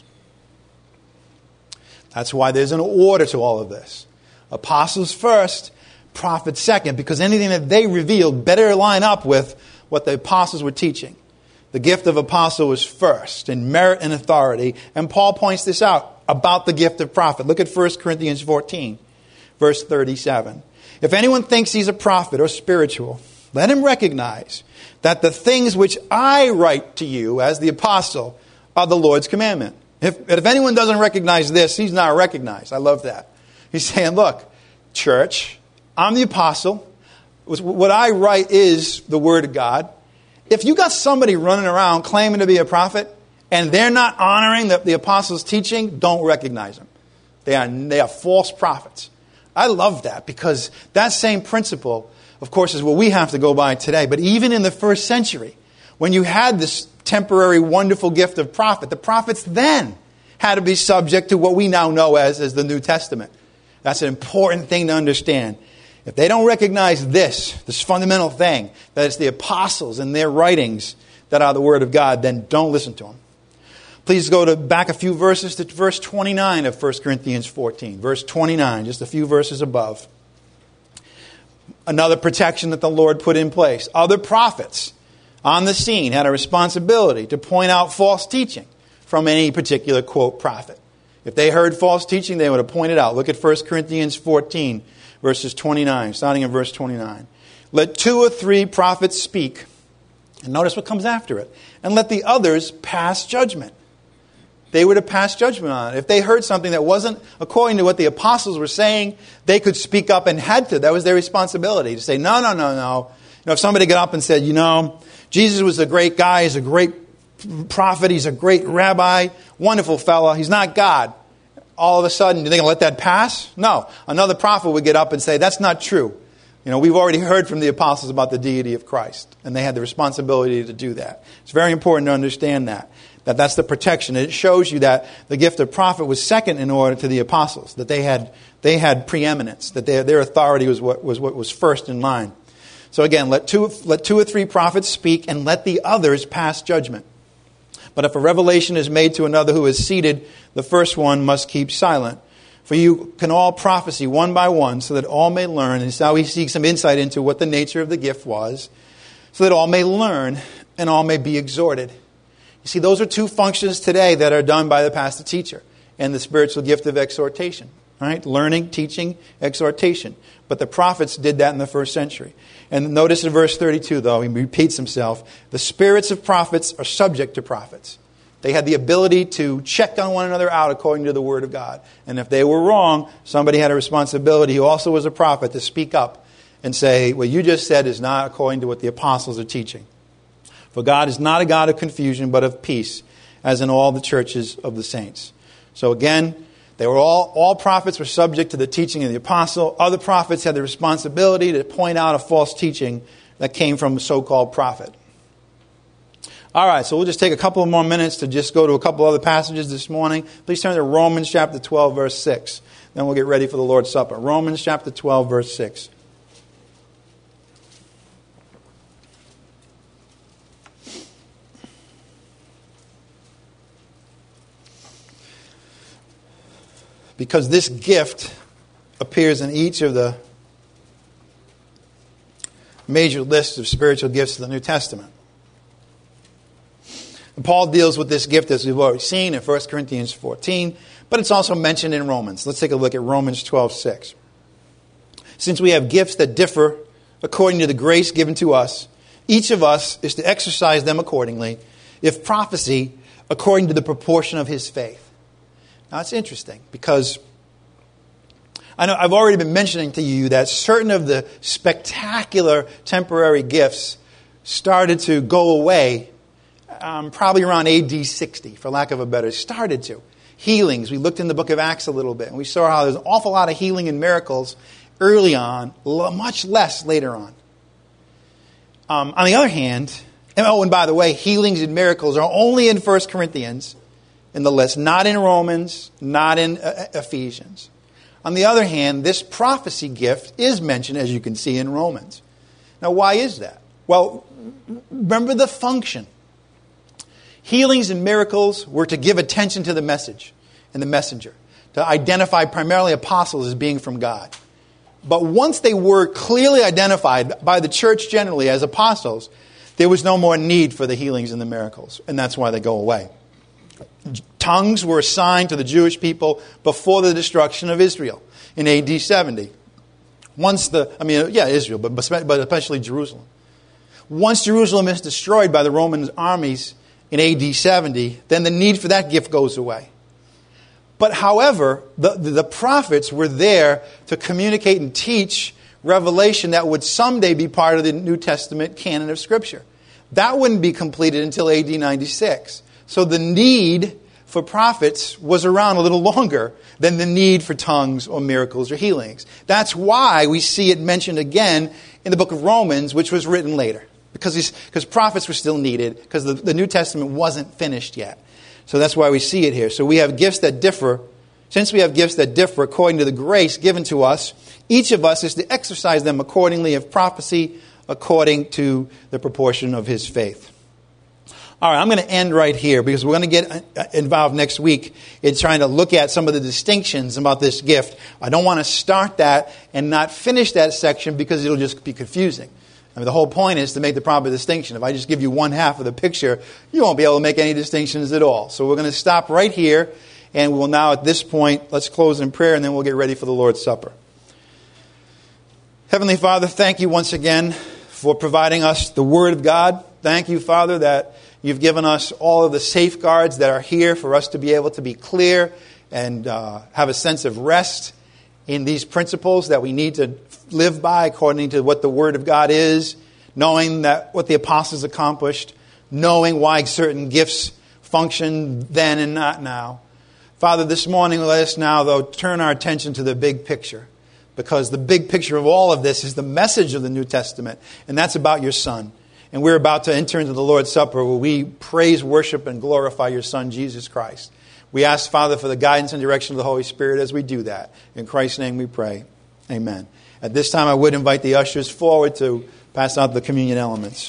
That's why there's an order to all of this. Apostles first, prophets second, because anything that they revealed better line up with what the apostles were teaching. The gift of apostle was first in merit and authority, and Paul points this out about the gift of prophet. Look at 1 Corinthians 14, verse 37. If anyone thinks he's a prophet or spiritual, let him recognize that the things which I write to you as the apostle are the Lord's commandment. If anyone doesn't recognize this, he's not recognized. I love that. He's saying, look, church, I'm the apostle. What I write is the word of God. If you got somebody running around claiming to be a prophet and they're not honoring the apostles' teaching, don't recognize them. They are false prophets. I love that, because that same principle, of course, is what we have to go by today. But even in the first century, when you had this temporary, wonderful gift of prophet, the prophets then had to be subject to what we now know as the New Testament. That's an important thing to understand. If they don't recognize this fundamental thing, that it's the apostles and their writings that are the Word of God, then don't listen to them. Please go back a few verses to verse 29 of 1 Corinthians 14. Verse 29, just a few verses above. Another protection that the Lord put in place. Other prophets on the scene had a responsibility to point out false teaching from any particular, quote, prophet. If they heard false teaching, they would have pointed out. Look at 1 Corinthians 14, verses 29, starting in verse 29. Let 2 or 3 prophets speak, and notice what comes after it, and let the others pass judgment. They were to pass judgment on it. If they heard something that wasn't according to what the apostles were saying, they could speak up and had to. That was their responsibility, to say, no. If somebody got up and said, Jesus was a great guy, he's a great prophet, he's a great rabbi, wonderful fellow, he's not God. All of a sudden, are they going to let that pass? No. Another prophet would get up and say, that's not true. We've already heard from the apostles about the deity of Christ, and they had the responsibility to do that. It's very important to understand that's the protection. It shows you that the gift of prophet was second in order to the apostles, that they had preeminence, that their authority was what was first in line. So again, let two or three prophets speak, and let the others pass judgment. But if a revelation is made to another who is seated, the first one must keep silent. For you can all prophesy one by one, so that all may learn. And so we seek some insight into what the nature of the gift was, so that all may learn and all may be exhorted. You see, those are two functions today that are done by the pastor teacher and the spiritual gift of exhortation. Right? Learning, teaching, exhortation. But the prophets did that in the first century. And notice in verse 32, though, he repeats himself, the spirits of prophets are subject to prophets. They had the ability to check on one another out according to the Word of God. And if they were wrong, somebody had a responsibility who also was a prophet to speak up and say, what you just said is not according to what the apostles are teaching. For God is not a God of confusion, but of peace, as in all the churches of the saints. So again, they were all prophets were subject to the teaching of the apostle. Other prophets had the responsibility to point out a false teaching that came from a so-called prophet. All right, so we'll just take a couple of more minutes to just go to a couple other passages this morning. Please turn to Romans chapter 12, verse 6. Then we'll get ready for the Lord's Supper. Romans chapter 12, verse 6. Because this gift appears in each of the major lists of spiritual gifts of the New Testament. And Paul deals with this gift, as we've already seen, in 1 Corinthians 14, but it's also mentioned in Romans. Let's take a look at Romans 12:6. Since we have gifts that differ according to the grace given to us, each of us is to exercise them accordingly, if prophecy, according to the proportion of his faith. Now, it's interesting because I know I've already been mentioning to you that certain of the spectacular temporary gifts started to go away probably around AD 60, for lack of a better, started to. Healings. We looked in the book of Acts a little bit, and we saw how there's an awful lot of healing and miracles early on, much less later on. On the other hand, and by the way, healings and miracles are only in 1 Corinthians in the list, not in Romans, not in Ephesians. On the other hand, this prophecy gift is mentioned, as you can see, in Romans. Now, why is that? Well, remember the function. Healings and miracles were to give attention to the message and the messenger, to identify primarily apostles as being from God. But once they were clearly identified by the church generally as apostles, there was no more need for the healings and the miracles, and that's why they go away. Tongues were assigned to the Jewish people before the destruction of Israel in AD 70. Israel, but especially Jerusalem. Once Jerusalem is destroyed by the Roman armies in AD 70, then the need for that gift goes away. But however, the prophets were there to communicate and teach revelation that would someday be part of the New Testament canon of Scripture. That wouldn't be completed until AD 96. So the need for prophets was around a little longer than the need for tongues or miracles or healings. That's why we see it mentioned again in the book of Romans, which was written later. Because prophets were still needed, because the New Testament wasn't finished yet. So that's why we see it here. So we have gifts that differ. Since we have gifts that differ according to the grace given to us, each of us is to exercise them accordingly of prophecy, according to the proportion of his faith. All right, I'm going to end right here because we're going to get involved next week in trying to look at some of the distinctions about this gift. I don't want to start that and not finish that section because it'll just be confusing. I mean, the whole point is to make the proper distinction. If I just give you one half of the picture, you won't be able to make any distinctions at all. So we're going to stop right here, and we will now at this point, let's close in prayer, and then we'll get ready for the Lord's Supper. Heavenly Father, thank you once again for providing us the Word of God. Thank you, Father, that you've given us all of the safeguards that are here for us to be able to be clear and have a sense of rest in these principles that we need to live by according to what the Word of God is, knowing that what the apostles accomplished, knowing why certain gifts function then and not now. Father, this morning, let us now, though, turn our attention to the big picture, because the big picture of all of this is the message of the New Testament, and that's about your Son. And we're about to enter into the Lord's Supper where we praise, worship, and glorify your Son, Jesus Christ. We ask, Father, for the guidance and direction of the Holy Spirit as we do that. In Christ's name we pray. Amen. At this time, I would invite the ushers forward to pass out the communion elements.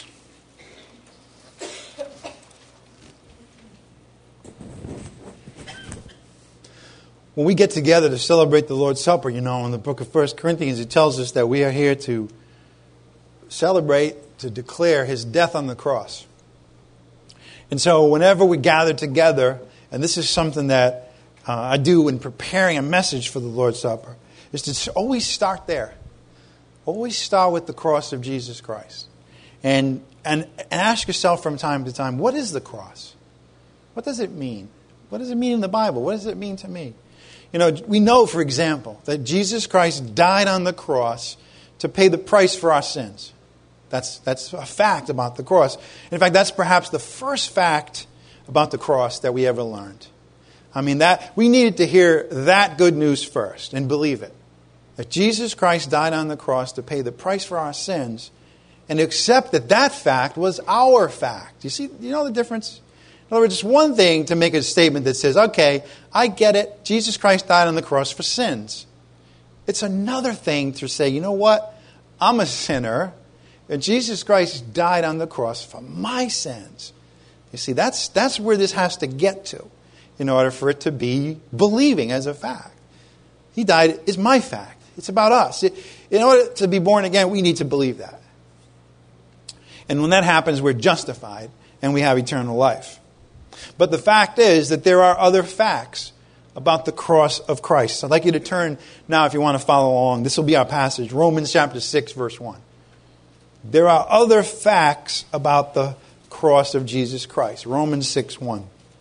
When we get together to celebrate the Lord's Supper, in the book of 1 Corinthians, it tells us that we are here to celebrate, to declare His death on the cross. And so whenever we gather together, and this is something that I do in preparing a message for the Lord's Supper, is to always start there. Always start with the cross of Jesus Christ. And ask yourself from time to time, what is the cross? What does it mean? What does it mean in the Bible? What does it mean to me? We know, for example, that Jesus Christ died on the cross to pay the price for our sins. That's a fact about the cross. In fact, that's perhaps the first fact about the cross that we ever learned. That we needed to hear that good news first and believe it. That Jesus Christ died on the cross to pay the price for our sins, and accept that fact was our fact. You know the difference? In other words, it's one thing to make a statement that says, okay, I get it. Jesus Christ died on the cross for sins. It's another thing to say, you know what? I'm a sinner, and Jesus Christ died on the cross for my sins. You see, that's where this has to get to in order for it to be believing as a fact. He died is my fact. It's about us. In order to be born again, we need to believe that. And when that happens, we're justified and we have eternal life. But the fact is that there are other facts about the cross of Christ. I'd like you to turn now, if you want to follow along. This will be our passage, Romans chapter 6, verse 1. There are other facts about the cross of Jesus Christ. Romans 6, 1.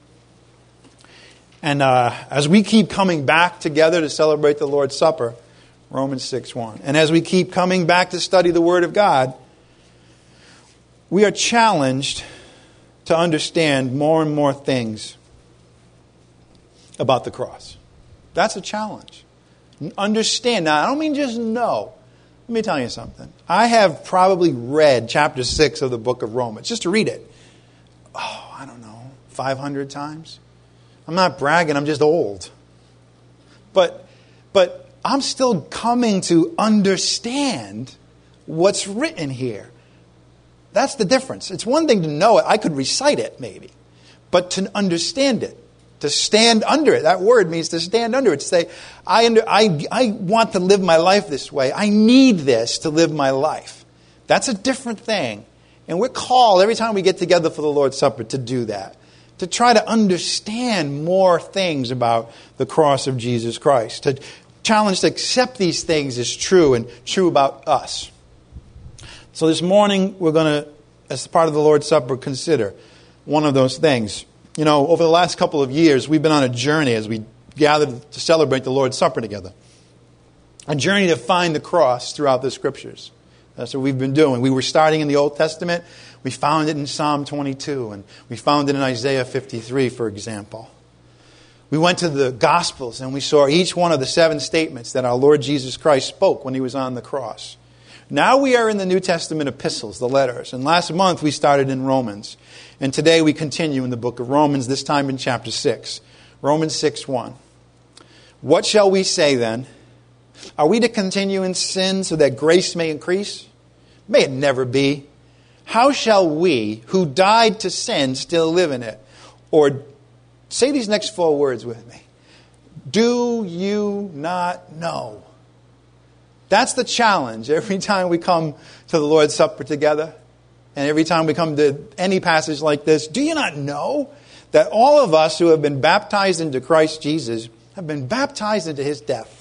And as we keep coming back together to celebrate the Lord's Supper, Romans 6, 1. And as we keep coming back to study the Word of God, we are challenged to understand more and more things about the cross. That's a challenge. Understand. Now, I don't mean just know. Let me tell you something. I have probably read chapter 6 of the book of Romans, just to read it. 500 times. I'm not bragging, I'm just old. But I'm still coming to understand what's written here. That's the difference. It's one thing to know it. I could recite it, maybe. But to understand it, to stand under it. That word means to stand under it. To say, I want to live my life this way. I need this to live my life. That's a different thing. And we're called every time we get together for the Lord's Supper to do that. To try to understand more things about the cross of Jesus Christ. To challenge to accept these things as true and true about us. So this morning, we're going to, as part of the Lord's Supper, consider one of those things. Over the last couple of years, we've been on a journey as we gathered to celebrate the Lord's Supper together. A journey to find the cross throughout the Scriptures. That's what we've been doing. We were starting in the Old Testament. We found it in Psalm 22, and we found it in Isaiah 53, for example. We went to the Gospels, and we saw each one of the 7 statements that our Lord Jesus Christ spoke when He was on the cross. Now we are in the New Testament epistles, the letters. And last month we started in Romans. And today we continue in the book of Romans, this time in chapter 6. Romans 6:1. What shall we say then? Are we to continue in sin so that grace may increase? May it never be. How shall we, who died to sin, still live in it? Or say these next 4 words with me. Do you not know? That's the challenge every time we come to the Lord's Supper together. And every time we come to any passage like this. Do you not know that all of us who have been baptized into Christ Jesus have been baptized into His death?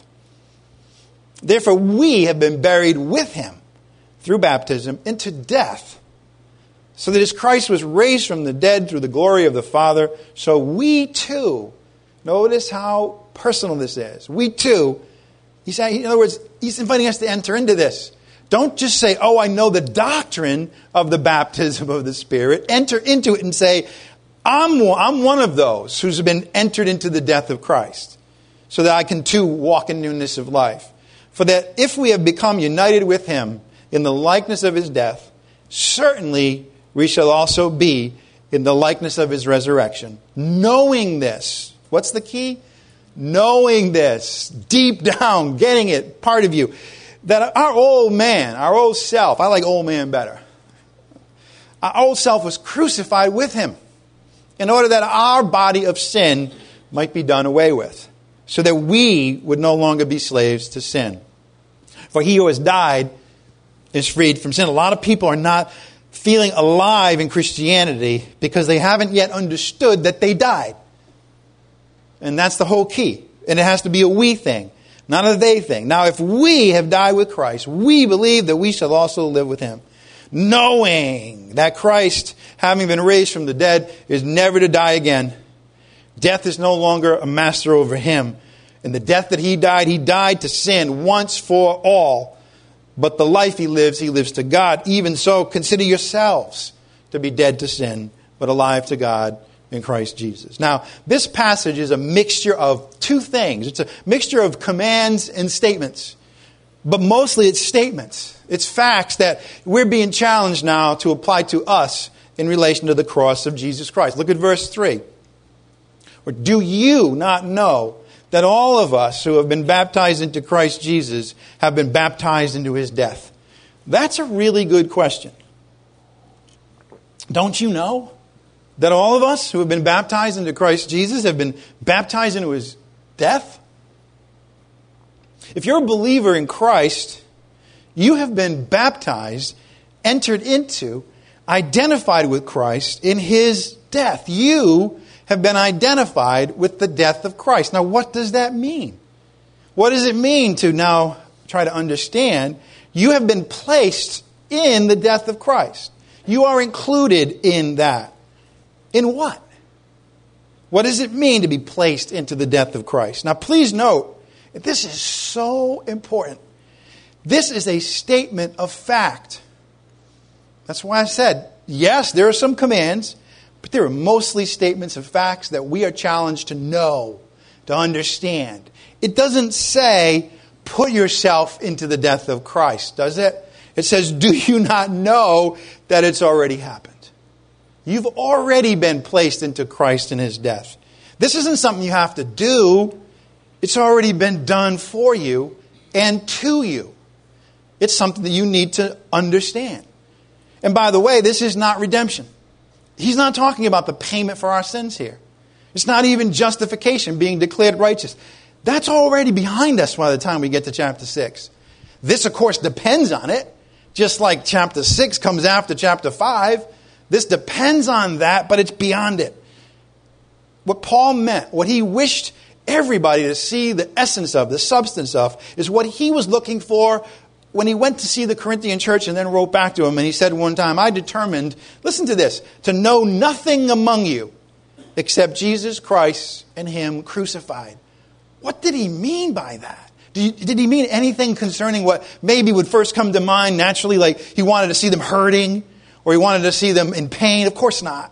Therefore we have been buried with Him through baptism into death. So that as Christ was raised from the dead through the glory of the Father, so we too, notice how personal this is. We too, in other words, He's inviting us to enter into this. Don't just say, I know the doctrine of the baptism of the Spirit. Enter into it and say, I'm one of those who's been entered into the death of Christ, so that I can too walk in newness of life. For that if we have become united with Him in the likeness of His death, certainly we shall also be in the likeness of His resurrection. Knowing this. What's the key? Knowing this. Deep down. Getting it. Part of you. that our old man, our old self, I like old man better. Our old self was crucified with him in order that our body of sin might be done away with, so that we would no longer be slaves to sin. For he who has died is freed from sin. A lot of people are not feeling alive in Christianity because they haven't yet understood that they died. And that's the whole key. And it has to be a we thing, not a they thing. Now, if we have died with Christ, we believe that we shall also live with him, knowing that Christ, having been raised from the dead, is never to die again. Death is no longer a master over him. In the death that he died to sin once for all. But the life he lives to God. Even so, consider yourselves to be dead to sin, but alive to God in Christ Jesus. Now, this passage is a mixture of two things. It's a mixture of commands and statements. But mostly it's statements. It's facts that we're being challenged now to apply to us in relation to the cross of Jesus Christ. Look at verse 3. Or do you not know that all of us who have been baptized into Christ Jesus have been baptized into his death? That's a really good question. Don't you know that all of us who have been baptized into Christ Jesus have been baptized into his death? If you're a believer in Christ, you have been baptized, entered into, identified with Christ in his death. You have been identified with the death of Christ. Now, what does that mean? What does it mean to now try to understand? You have been placed in the death of Christ. You are included in that. In what? What does it mean to be placed into the death of Christ? Now, please note, this is so important. This is a statement of fact. That's why I said, yes, there are some commands, but there are mostly statements of facts that we are challenged to know, to understand. It doesn't say, put yourself into the death of Christ, does it? It says, do you not know that it's already happened? You've already been placed into Christ in his death. This isn't something you have to do. It's already been done for you and to you. It's something that you need to understand. And by the way, this is not redemption. He's not talking about the payment for our sins here. It's not even justification, being declared righteous. That's already behind us by the time we get to chapter 6. This, of course, depends on it. Just like chapter 6 comes after chapter 5. This depends on that, but it's beyond it. What Paul meant, what he wished everybody to see the essence of, the substance of, is what he was looking for when he went to see the Corinthian church and then wrote back to them. And he said one time, I determined, listen to this, to know nothing among you except Jesus Christ and him crucified. What did he mean by that? Did he mean anything concerning what maybe would first come to mind naturally, like he wanted to see them hurting or he wanted to see them in pain? Of course not.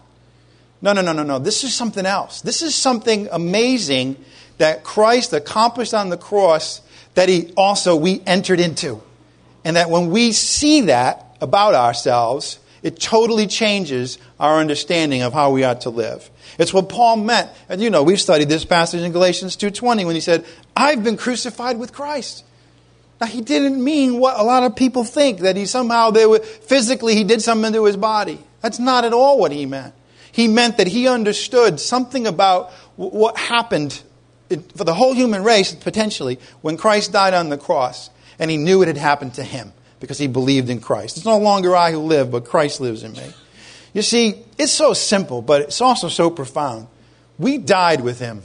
No. This is something else. This is something amazing that Christ accomplished on the cross that we entered into. And that when we see that about ourselves, it totally changes our understanding of how we ought to live. It's what Paul meant. And we've studied this passage in Galatians 2:20 when he said, I've been crucified with Christ. Now, he didn't mean what a lot of people think, that he did something to his body. That's not at all what he meant. He meant that he understood something about what happened for the whole human race, potentially, when Christ died on the cross. And he knew it had happened to him because he believed in Christ. It's no longer I who live, but Christ lives in me. You see, it's so simple, but it's also so profound. We died with him.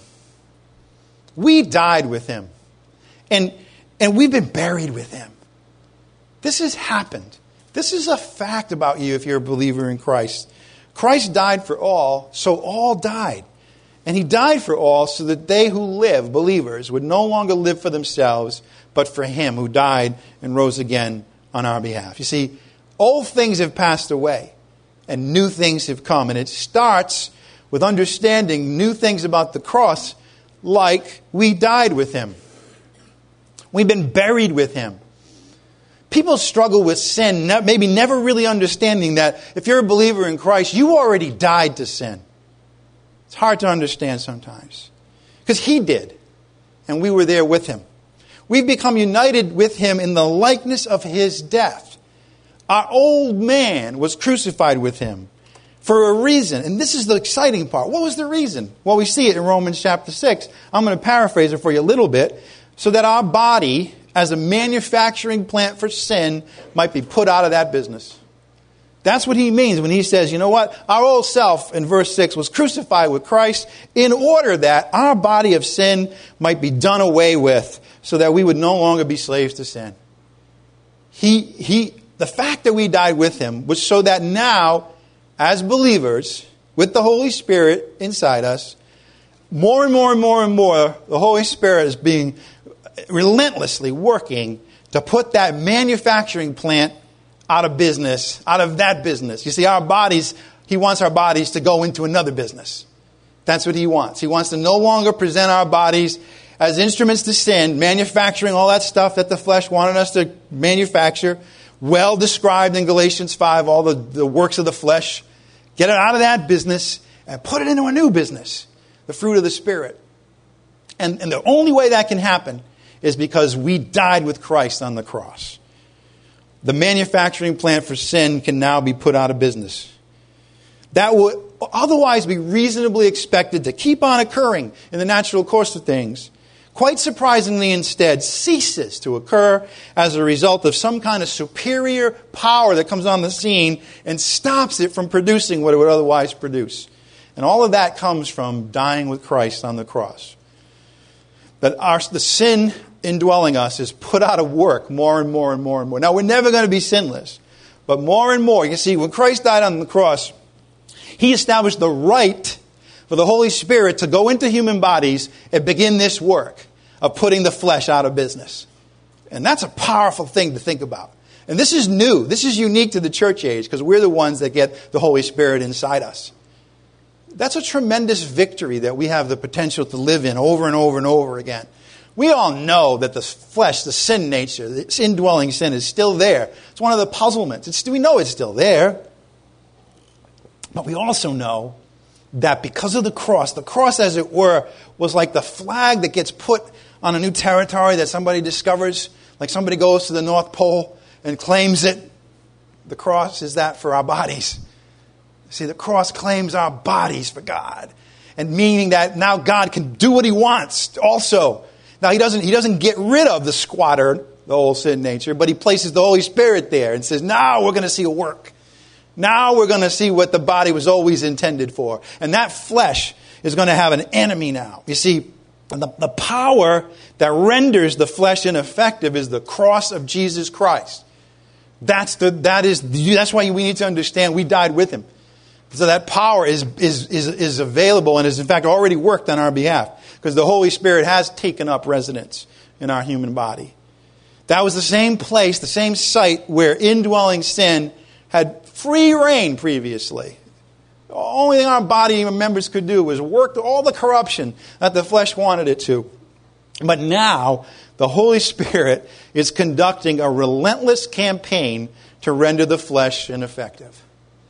We died with him. And we've been buried with him. This has happened. This is a fact about you if you're a believer in Christ. Christ died for all, so all died. And he died for all so that they who live, believers, would no longer live for themselves, but for him who died and rose again on our behalf. You see, old things have passed away and new things have come. And it starts with understanding new things about the cross, like we died with him. We've been buried with him. People struggle with sin, maybe never really understanding that if you're a believer in Christ, you already died to sin. It's hard to understand sometimes. Because he did. And we were there with him. We've become united with him in the likeness of his death. Our old man was crucified with him for a reason. And this is the exciting part. What was the reason? Well, we see it in Romans chapter 6. I'm going to paraphrase it for you a little bit. So that our body, as a manufacturing plant for sin, might be put out of that business. That's what he means when he says, you know what? Our old self, in verse 6, was crucified with Christ in order that our body of sin might be done away with, so that we would no longer be slaves to sin. The fact that we died with him was so that now, as believers, with the Holy Spirit inside us, more and more and more and more, the Holy Spirit is being relentlessly working to put that manufacturing plant out of business, out of that business. You see, our bodies, he wants our bodies to go into another business. That's what he wants. He wants to no longer present our bodies as instruments to sin, manufacturing all that stuff that the flesh wanted us to manufacture, well described in Galatians 5, all the works of the flesh. Get it out of that business and put it into a new business, the fruit of the Spirit. And the only way that can happen is because we died with Christ on the cross. The manufacturing plant for sin can now be put out of business. That would otherwise be reasonably expected to keep on occurring in the natural course of things, quite surprisingly instead ceases to occur as a result of some kind of superior power that comes on the scene and stops it from producing what it would otherwise produce. And all of that comes from dying with Christ on the cross. But the sin indwelling us is put out of work more and more and more and more. Now, we're never going to be sinless, but more and more. You see, when Christ died on the cross, he established the right for the Holy Spirit to go into human bodies and begin this work of putting the flesh out of business. And that's a powerful thing to think about. And this is new. This is unique to the church age because we're the ones that get the Holy Spirit inside us. That's a tremendous victory that we have the potential to live in over and over and over again. We all know that the flesh, the sin nature, this indwelling sin is still there. It's one of the puzzlements. We know it's still there. But we also know that because of the cross, as it were, was like the flag that gets put on a new territory that somebody discovers. Like somebody goes to the North Pole and claims it. The cross is that for our bodies. See, the cross claims our bodies for God. And meaning that now God can do what he wants also. Now, he doesn't get rid of the squatter, the old sin nature, but he places the Holy Spirit there and says, now we're going to see a work. Now we're going to see what the body was always intended for. And that flesh is going to have an enemy now. You see, the power that renders the flesh ineffective is the cross of Jesus Christ. That's why we need to understand we died with him. So that power is available and is in fact already worked on our behalf. Because the Holy Spirit has taken up residence in our human body. That was the same place, the same site where indwelling sin had free reign previously. The only thing our body members could do was work all the corruption that the flesh wanted it to. But now, the Holy Spirit is conducting a relentless campaign to render the flesh ineffective.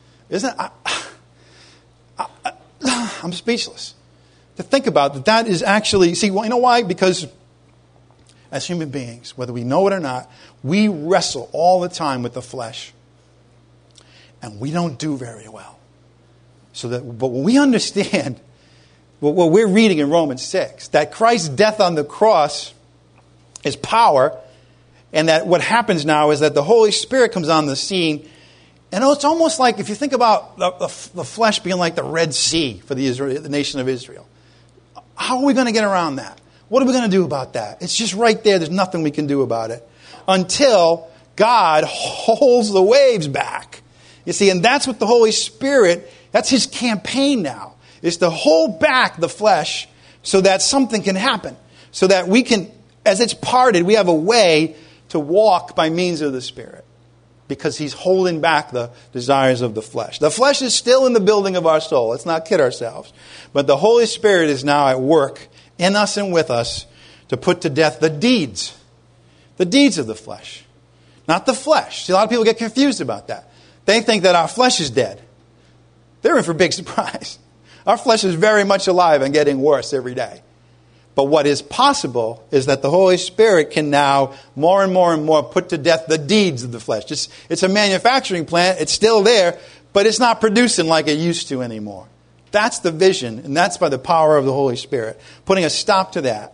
I'm speechless. To think about that is actually, see, well, you know why? Because as human beings, whether we know it or not, we wrestle all the time with the flesh. And we don't do very well. But when we understand what we're reading in Romans 6, that Christ's death on the cross is power, and that what happens now is that the Holy Spirit comes on the scene. And it's almost like, if you think about the flesh being like the Red Sea for the nation of Israel. How are we going to get around that? What are we going to do about that? It's just right there. There's nothing we can do about it. Until God holds the waves back. You see, and that's what the Holy Spirit, that's his campaign now, is to hold back the flesh so that something can happen. So that we can, as it's parted, we have a way to walk by means of the Spirit. Because he's holding back the desires of the flesh. The flesh is still in the building of our soul. Let's not kid ourselves. But the Holy Spirit is now at work in us and with us to put to death the deeds of the flesh. Not the flesh. See, a lot of people get confused about that. They think that our flesh is dead. They're in for a big surprise. Our flesh is very much alive and getting worse every day. But what is possible is that the Holy Spirit can now more and more and more put to death the deeds of the flesh. It's a manufacturing plant. It's still there, but it's not producing like it used to anymore. That's the vision, and that's by the power of the Holy Spirit, putting a stop to that.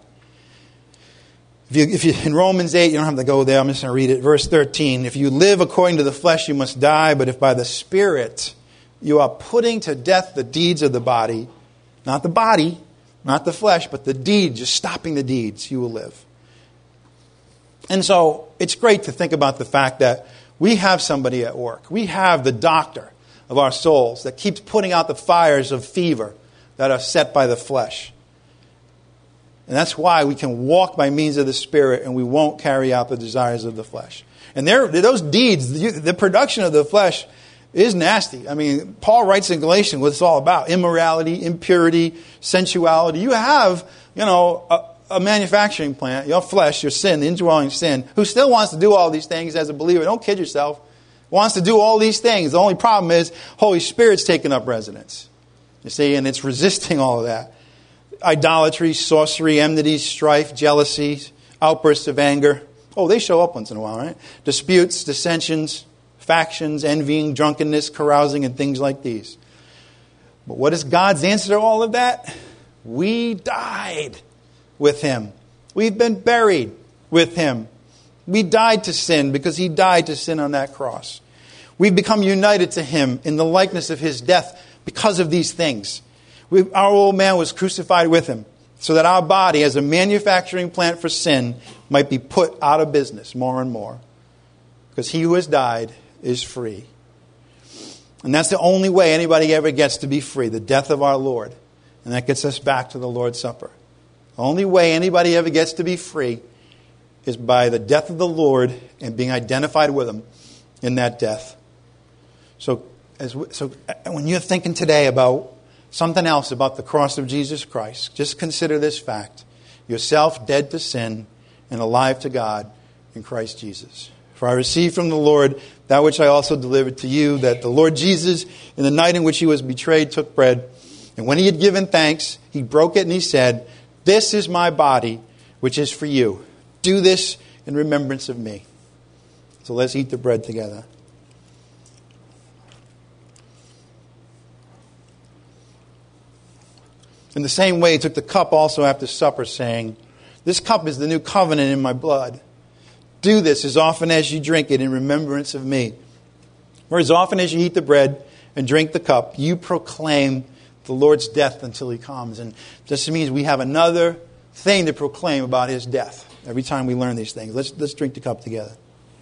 If you in Romans 8, you don't have to go there. I'm just going to read it. Verse 13. If you live according to the flesh, you must die. But if by the Spirit you are putting to death the deeds of the body, not the flesh, but the deeds, just stopping the deeds, you will live. And so it's great to think about the fact that we have somebody at work. We have the doctor of our souls that keeps putting out the fires of fever that are set by the flesh. And that's why we can walk by means of the Spirit and we won't carry out the desires of the flesh. And those deeds, the production of the flesh is nasty. I mean, Paul writes in Galatians what it's all about. Immorality, impurity, sensuality. You have, a manufacturing plant, your flesh, your sin, the indwelling sin, who still wants to do all these things as a believer. Don't kid yourself. Wants to do all these things. The only problem is Holy Spirit's taking up residence. You see, and it's resisting all of that. Idolatry, sorcery, enmity, strife, jealousy, outbursts of anger. Oh, they show up once in a while, right? Disputes, dissensions, factions, envying, drunkenness, carousing, and things like these. But what is God's answer to all of that? We died with Him. We've been buried with Him. We died to sin because He died to sin on that cross. We've become united to Him in the likeness of His death because of these things. Our old man was crucified with Him so that our body, as a manufacturing plant for sin, might be put out of business more and more. Because he who has died is free. And that's the only way anybody ever gets to be free, the death of our Lord. And that gets us back to the Lord's Supper. The only way anybody ever gets to be free is by the death of the Lord and being identified with Him in that death. So when you're thinking today about something else about the cross of Jesus Christ, just consider this fact. Yourself dead to sin and alive to God in Christ Jesus. For I received from the Lord that which I also delivered to you, that the Lord Jesus, in the night in which He was betrayed, took bread. And when He had given thanks, He broke it and He said, "This is my body, which is for you. Do this in remembrance of me." So let's eat the bread together. In the same way, He took the cup also after supper, saying, "This cup is the new covenant in my blood. Do this as often as you drink it in remembrance of me. For as often as you eat the bread and drink the cup, you proclaim the Lord's death until He comes." And this means we have another thing to proclaim about His death every time we learn these things. Let's drink the cup together.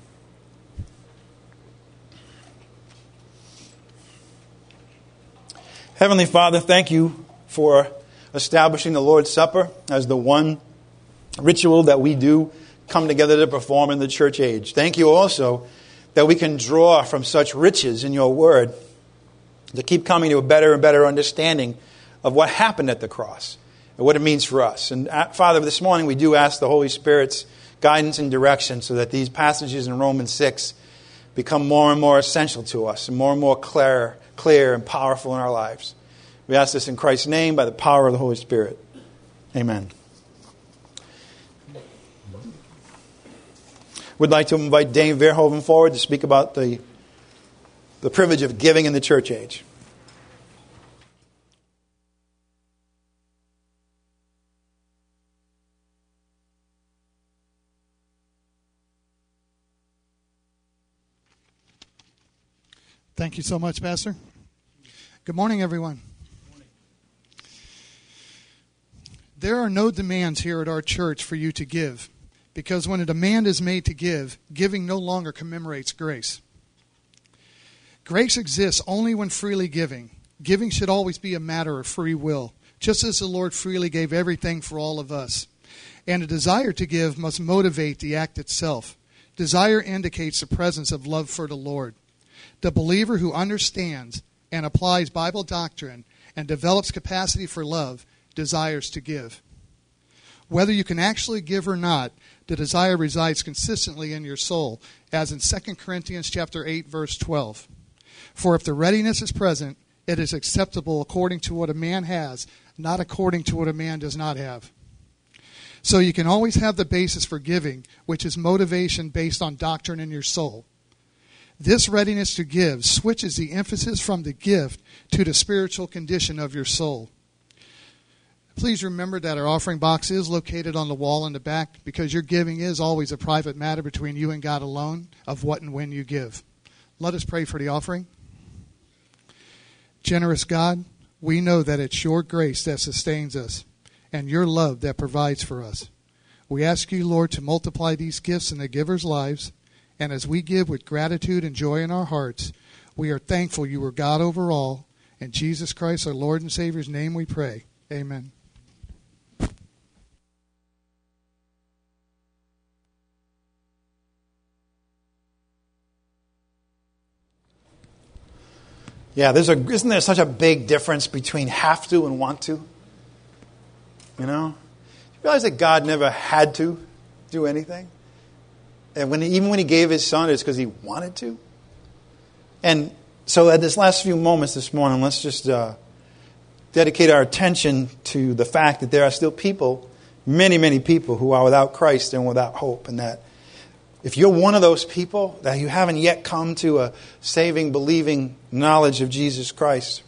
Heavenly Father, thank you for establishing the Lord's Supper as the one ritual that we do come together to perform in the church age. Thank you also that we can draw from such riches in your word to keep coming to a better and better understanding of what happened at the cross and what it means for us. And Father, this morning we do ask the Holy Spirit's guidance and direction so that these passages in Romans 6 become more and more essential to us and more clear and powerful in our lives. We ask this in Christ's name by the power of the Holy Spirit. Amen. We'd like to invite Dave Verhoeven forward to speak about the privilege of giving in the church age. Thank you so much, Pastor. Good morning, everyone. There are no demands here at our church for you to give, because when a demand is made to give, giving no longer commemorates grace. Grace exists only when freely giving. Giving should always be a matter of free will, just as the Lord freely gave everything for all of us. And a desire to give must motivate the act itself. Desire indicates the presence of love for the Lord. The believer who understands and applies Bible doctrine and develops capacity for love desires to give. Whether you can actually give or not, the desire resides consistently in your soul, as in 2 Corinthians chapter 8, verse 12. For if the readiness is present, it is acceptable according to what a man has, not according to what a man does not have. So you can always have the basis for giving, which is motivation based on doctrine in your soul. This readiness to give switches the emphasis from the gift to the spiritual condition of your soul. Please remember that our offering box is located on the wall in the back, because your giving is always a private matter between you and God alone of what and when you give. Let us pray for the offering. Generous God, we know that it's your grace that sustains us and your love that provides for us. We ask you, Lord, to multiply these gifts in the givers' lives, and as we give with gratitude and joy in our hearts, we are thankful you are God over all. In Jesus Christ, our Lord and Savior's name we pray. Amen. Yeah, isn't there such a big difference between have to and want to? You know? You realize that God never had to do anything? And even when he gave his son, it's because he wanted to. And so at this last few moments this morning, let's just dedicate our attention to the fact that there are still people, many, many people, who are without Christ and without hope. And that if you're one of those people, that you haven't yet come to a saving, believing knowledge of Jesus Christ,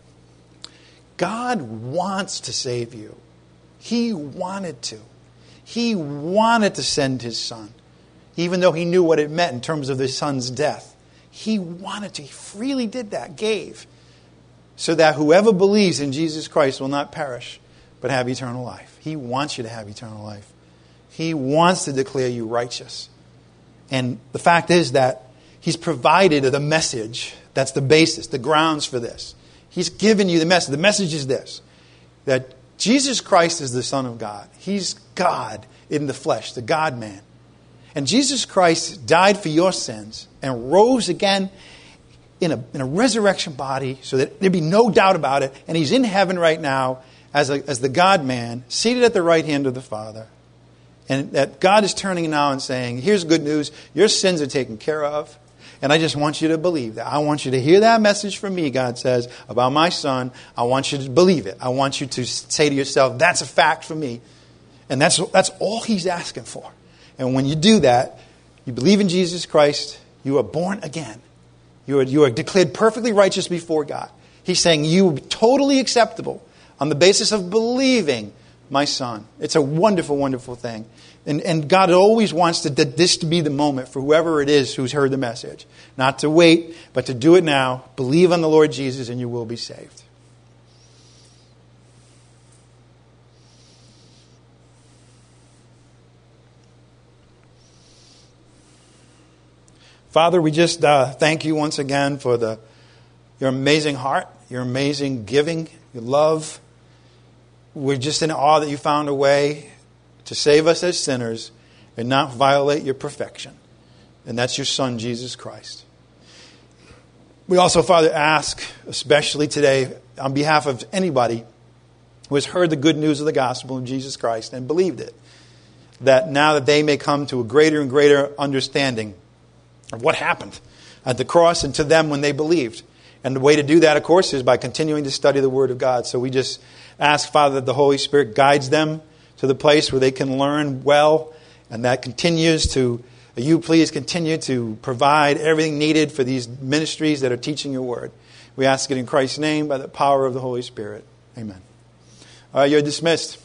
God wants to save you. He wanted to. He wanted to send his son, even though he knew what it meant in terms of his son's death. He wanted to. He freely did that, gave, so that whoever believes in Jesus Christ will not perish, but have eternal life. He wants you to have eternal life. He wants to declare you righteous. And the fact is that he's provided the message that's the basis, the grounds for this. He's given you the message. The message is this, that Jesus Christ is the Son of God. He's God in the flesh, the God-man. And Jesus Christ died for your sins and rose again in a resurrection body so that there'd be no doubt about it. And he's in heaven right now as the God-man, seated at the right hand of the Father. And that God is turning now and saying, here's good news. Your sins are taken care of. And I just want you to believe that. I want you to hear that message from me, God says, about my son. I want you to believe it. I want you to say to yourself, that's a fact for me. And that's all he's asking for. And when you do that, you believe in Jesus Christ, you are born again. You are declared perfectly righteous before God. He's saying you will be totally acceptable on the basis of believing my son. It's a wonderful, wonderful thing. And God always wants this to be the moment for whoever it is who's heard the message. Not to wait, but to do it now. Believe on the Lord Jesus and you will be saved. Father, we just thank you once again for your amazing heart, your amazing giving, your love. We're just in awe that you found a way to save us as sinners and not violate your perfection. And that's your Son, Jesus Christ. We also, Father, ask, especially today, on behalf of anybody who has heard the good news of the gospel of Jesus Christ and believed it, that now that they may come to a greater and greater understanding of what happened at the cross and to them when they believed. And the way to do that, of course, is by continuing to study the Word of God. So we just ask, Father, that the Holy Spirit guides them to the place where they can learn well, and that you please continue to provide everything needed for these ministries that are teaching your Word. We ask it in Christ's name by the power of the Holy Spirit. Amen. All right, you're dismissed.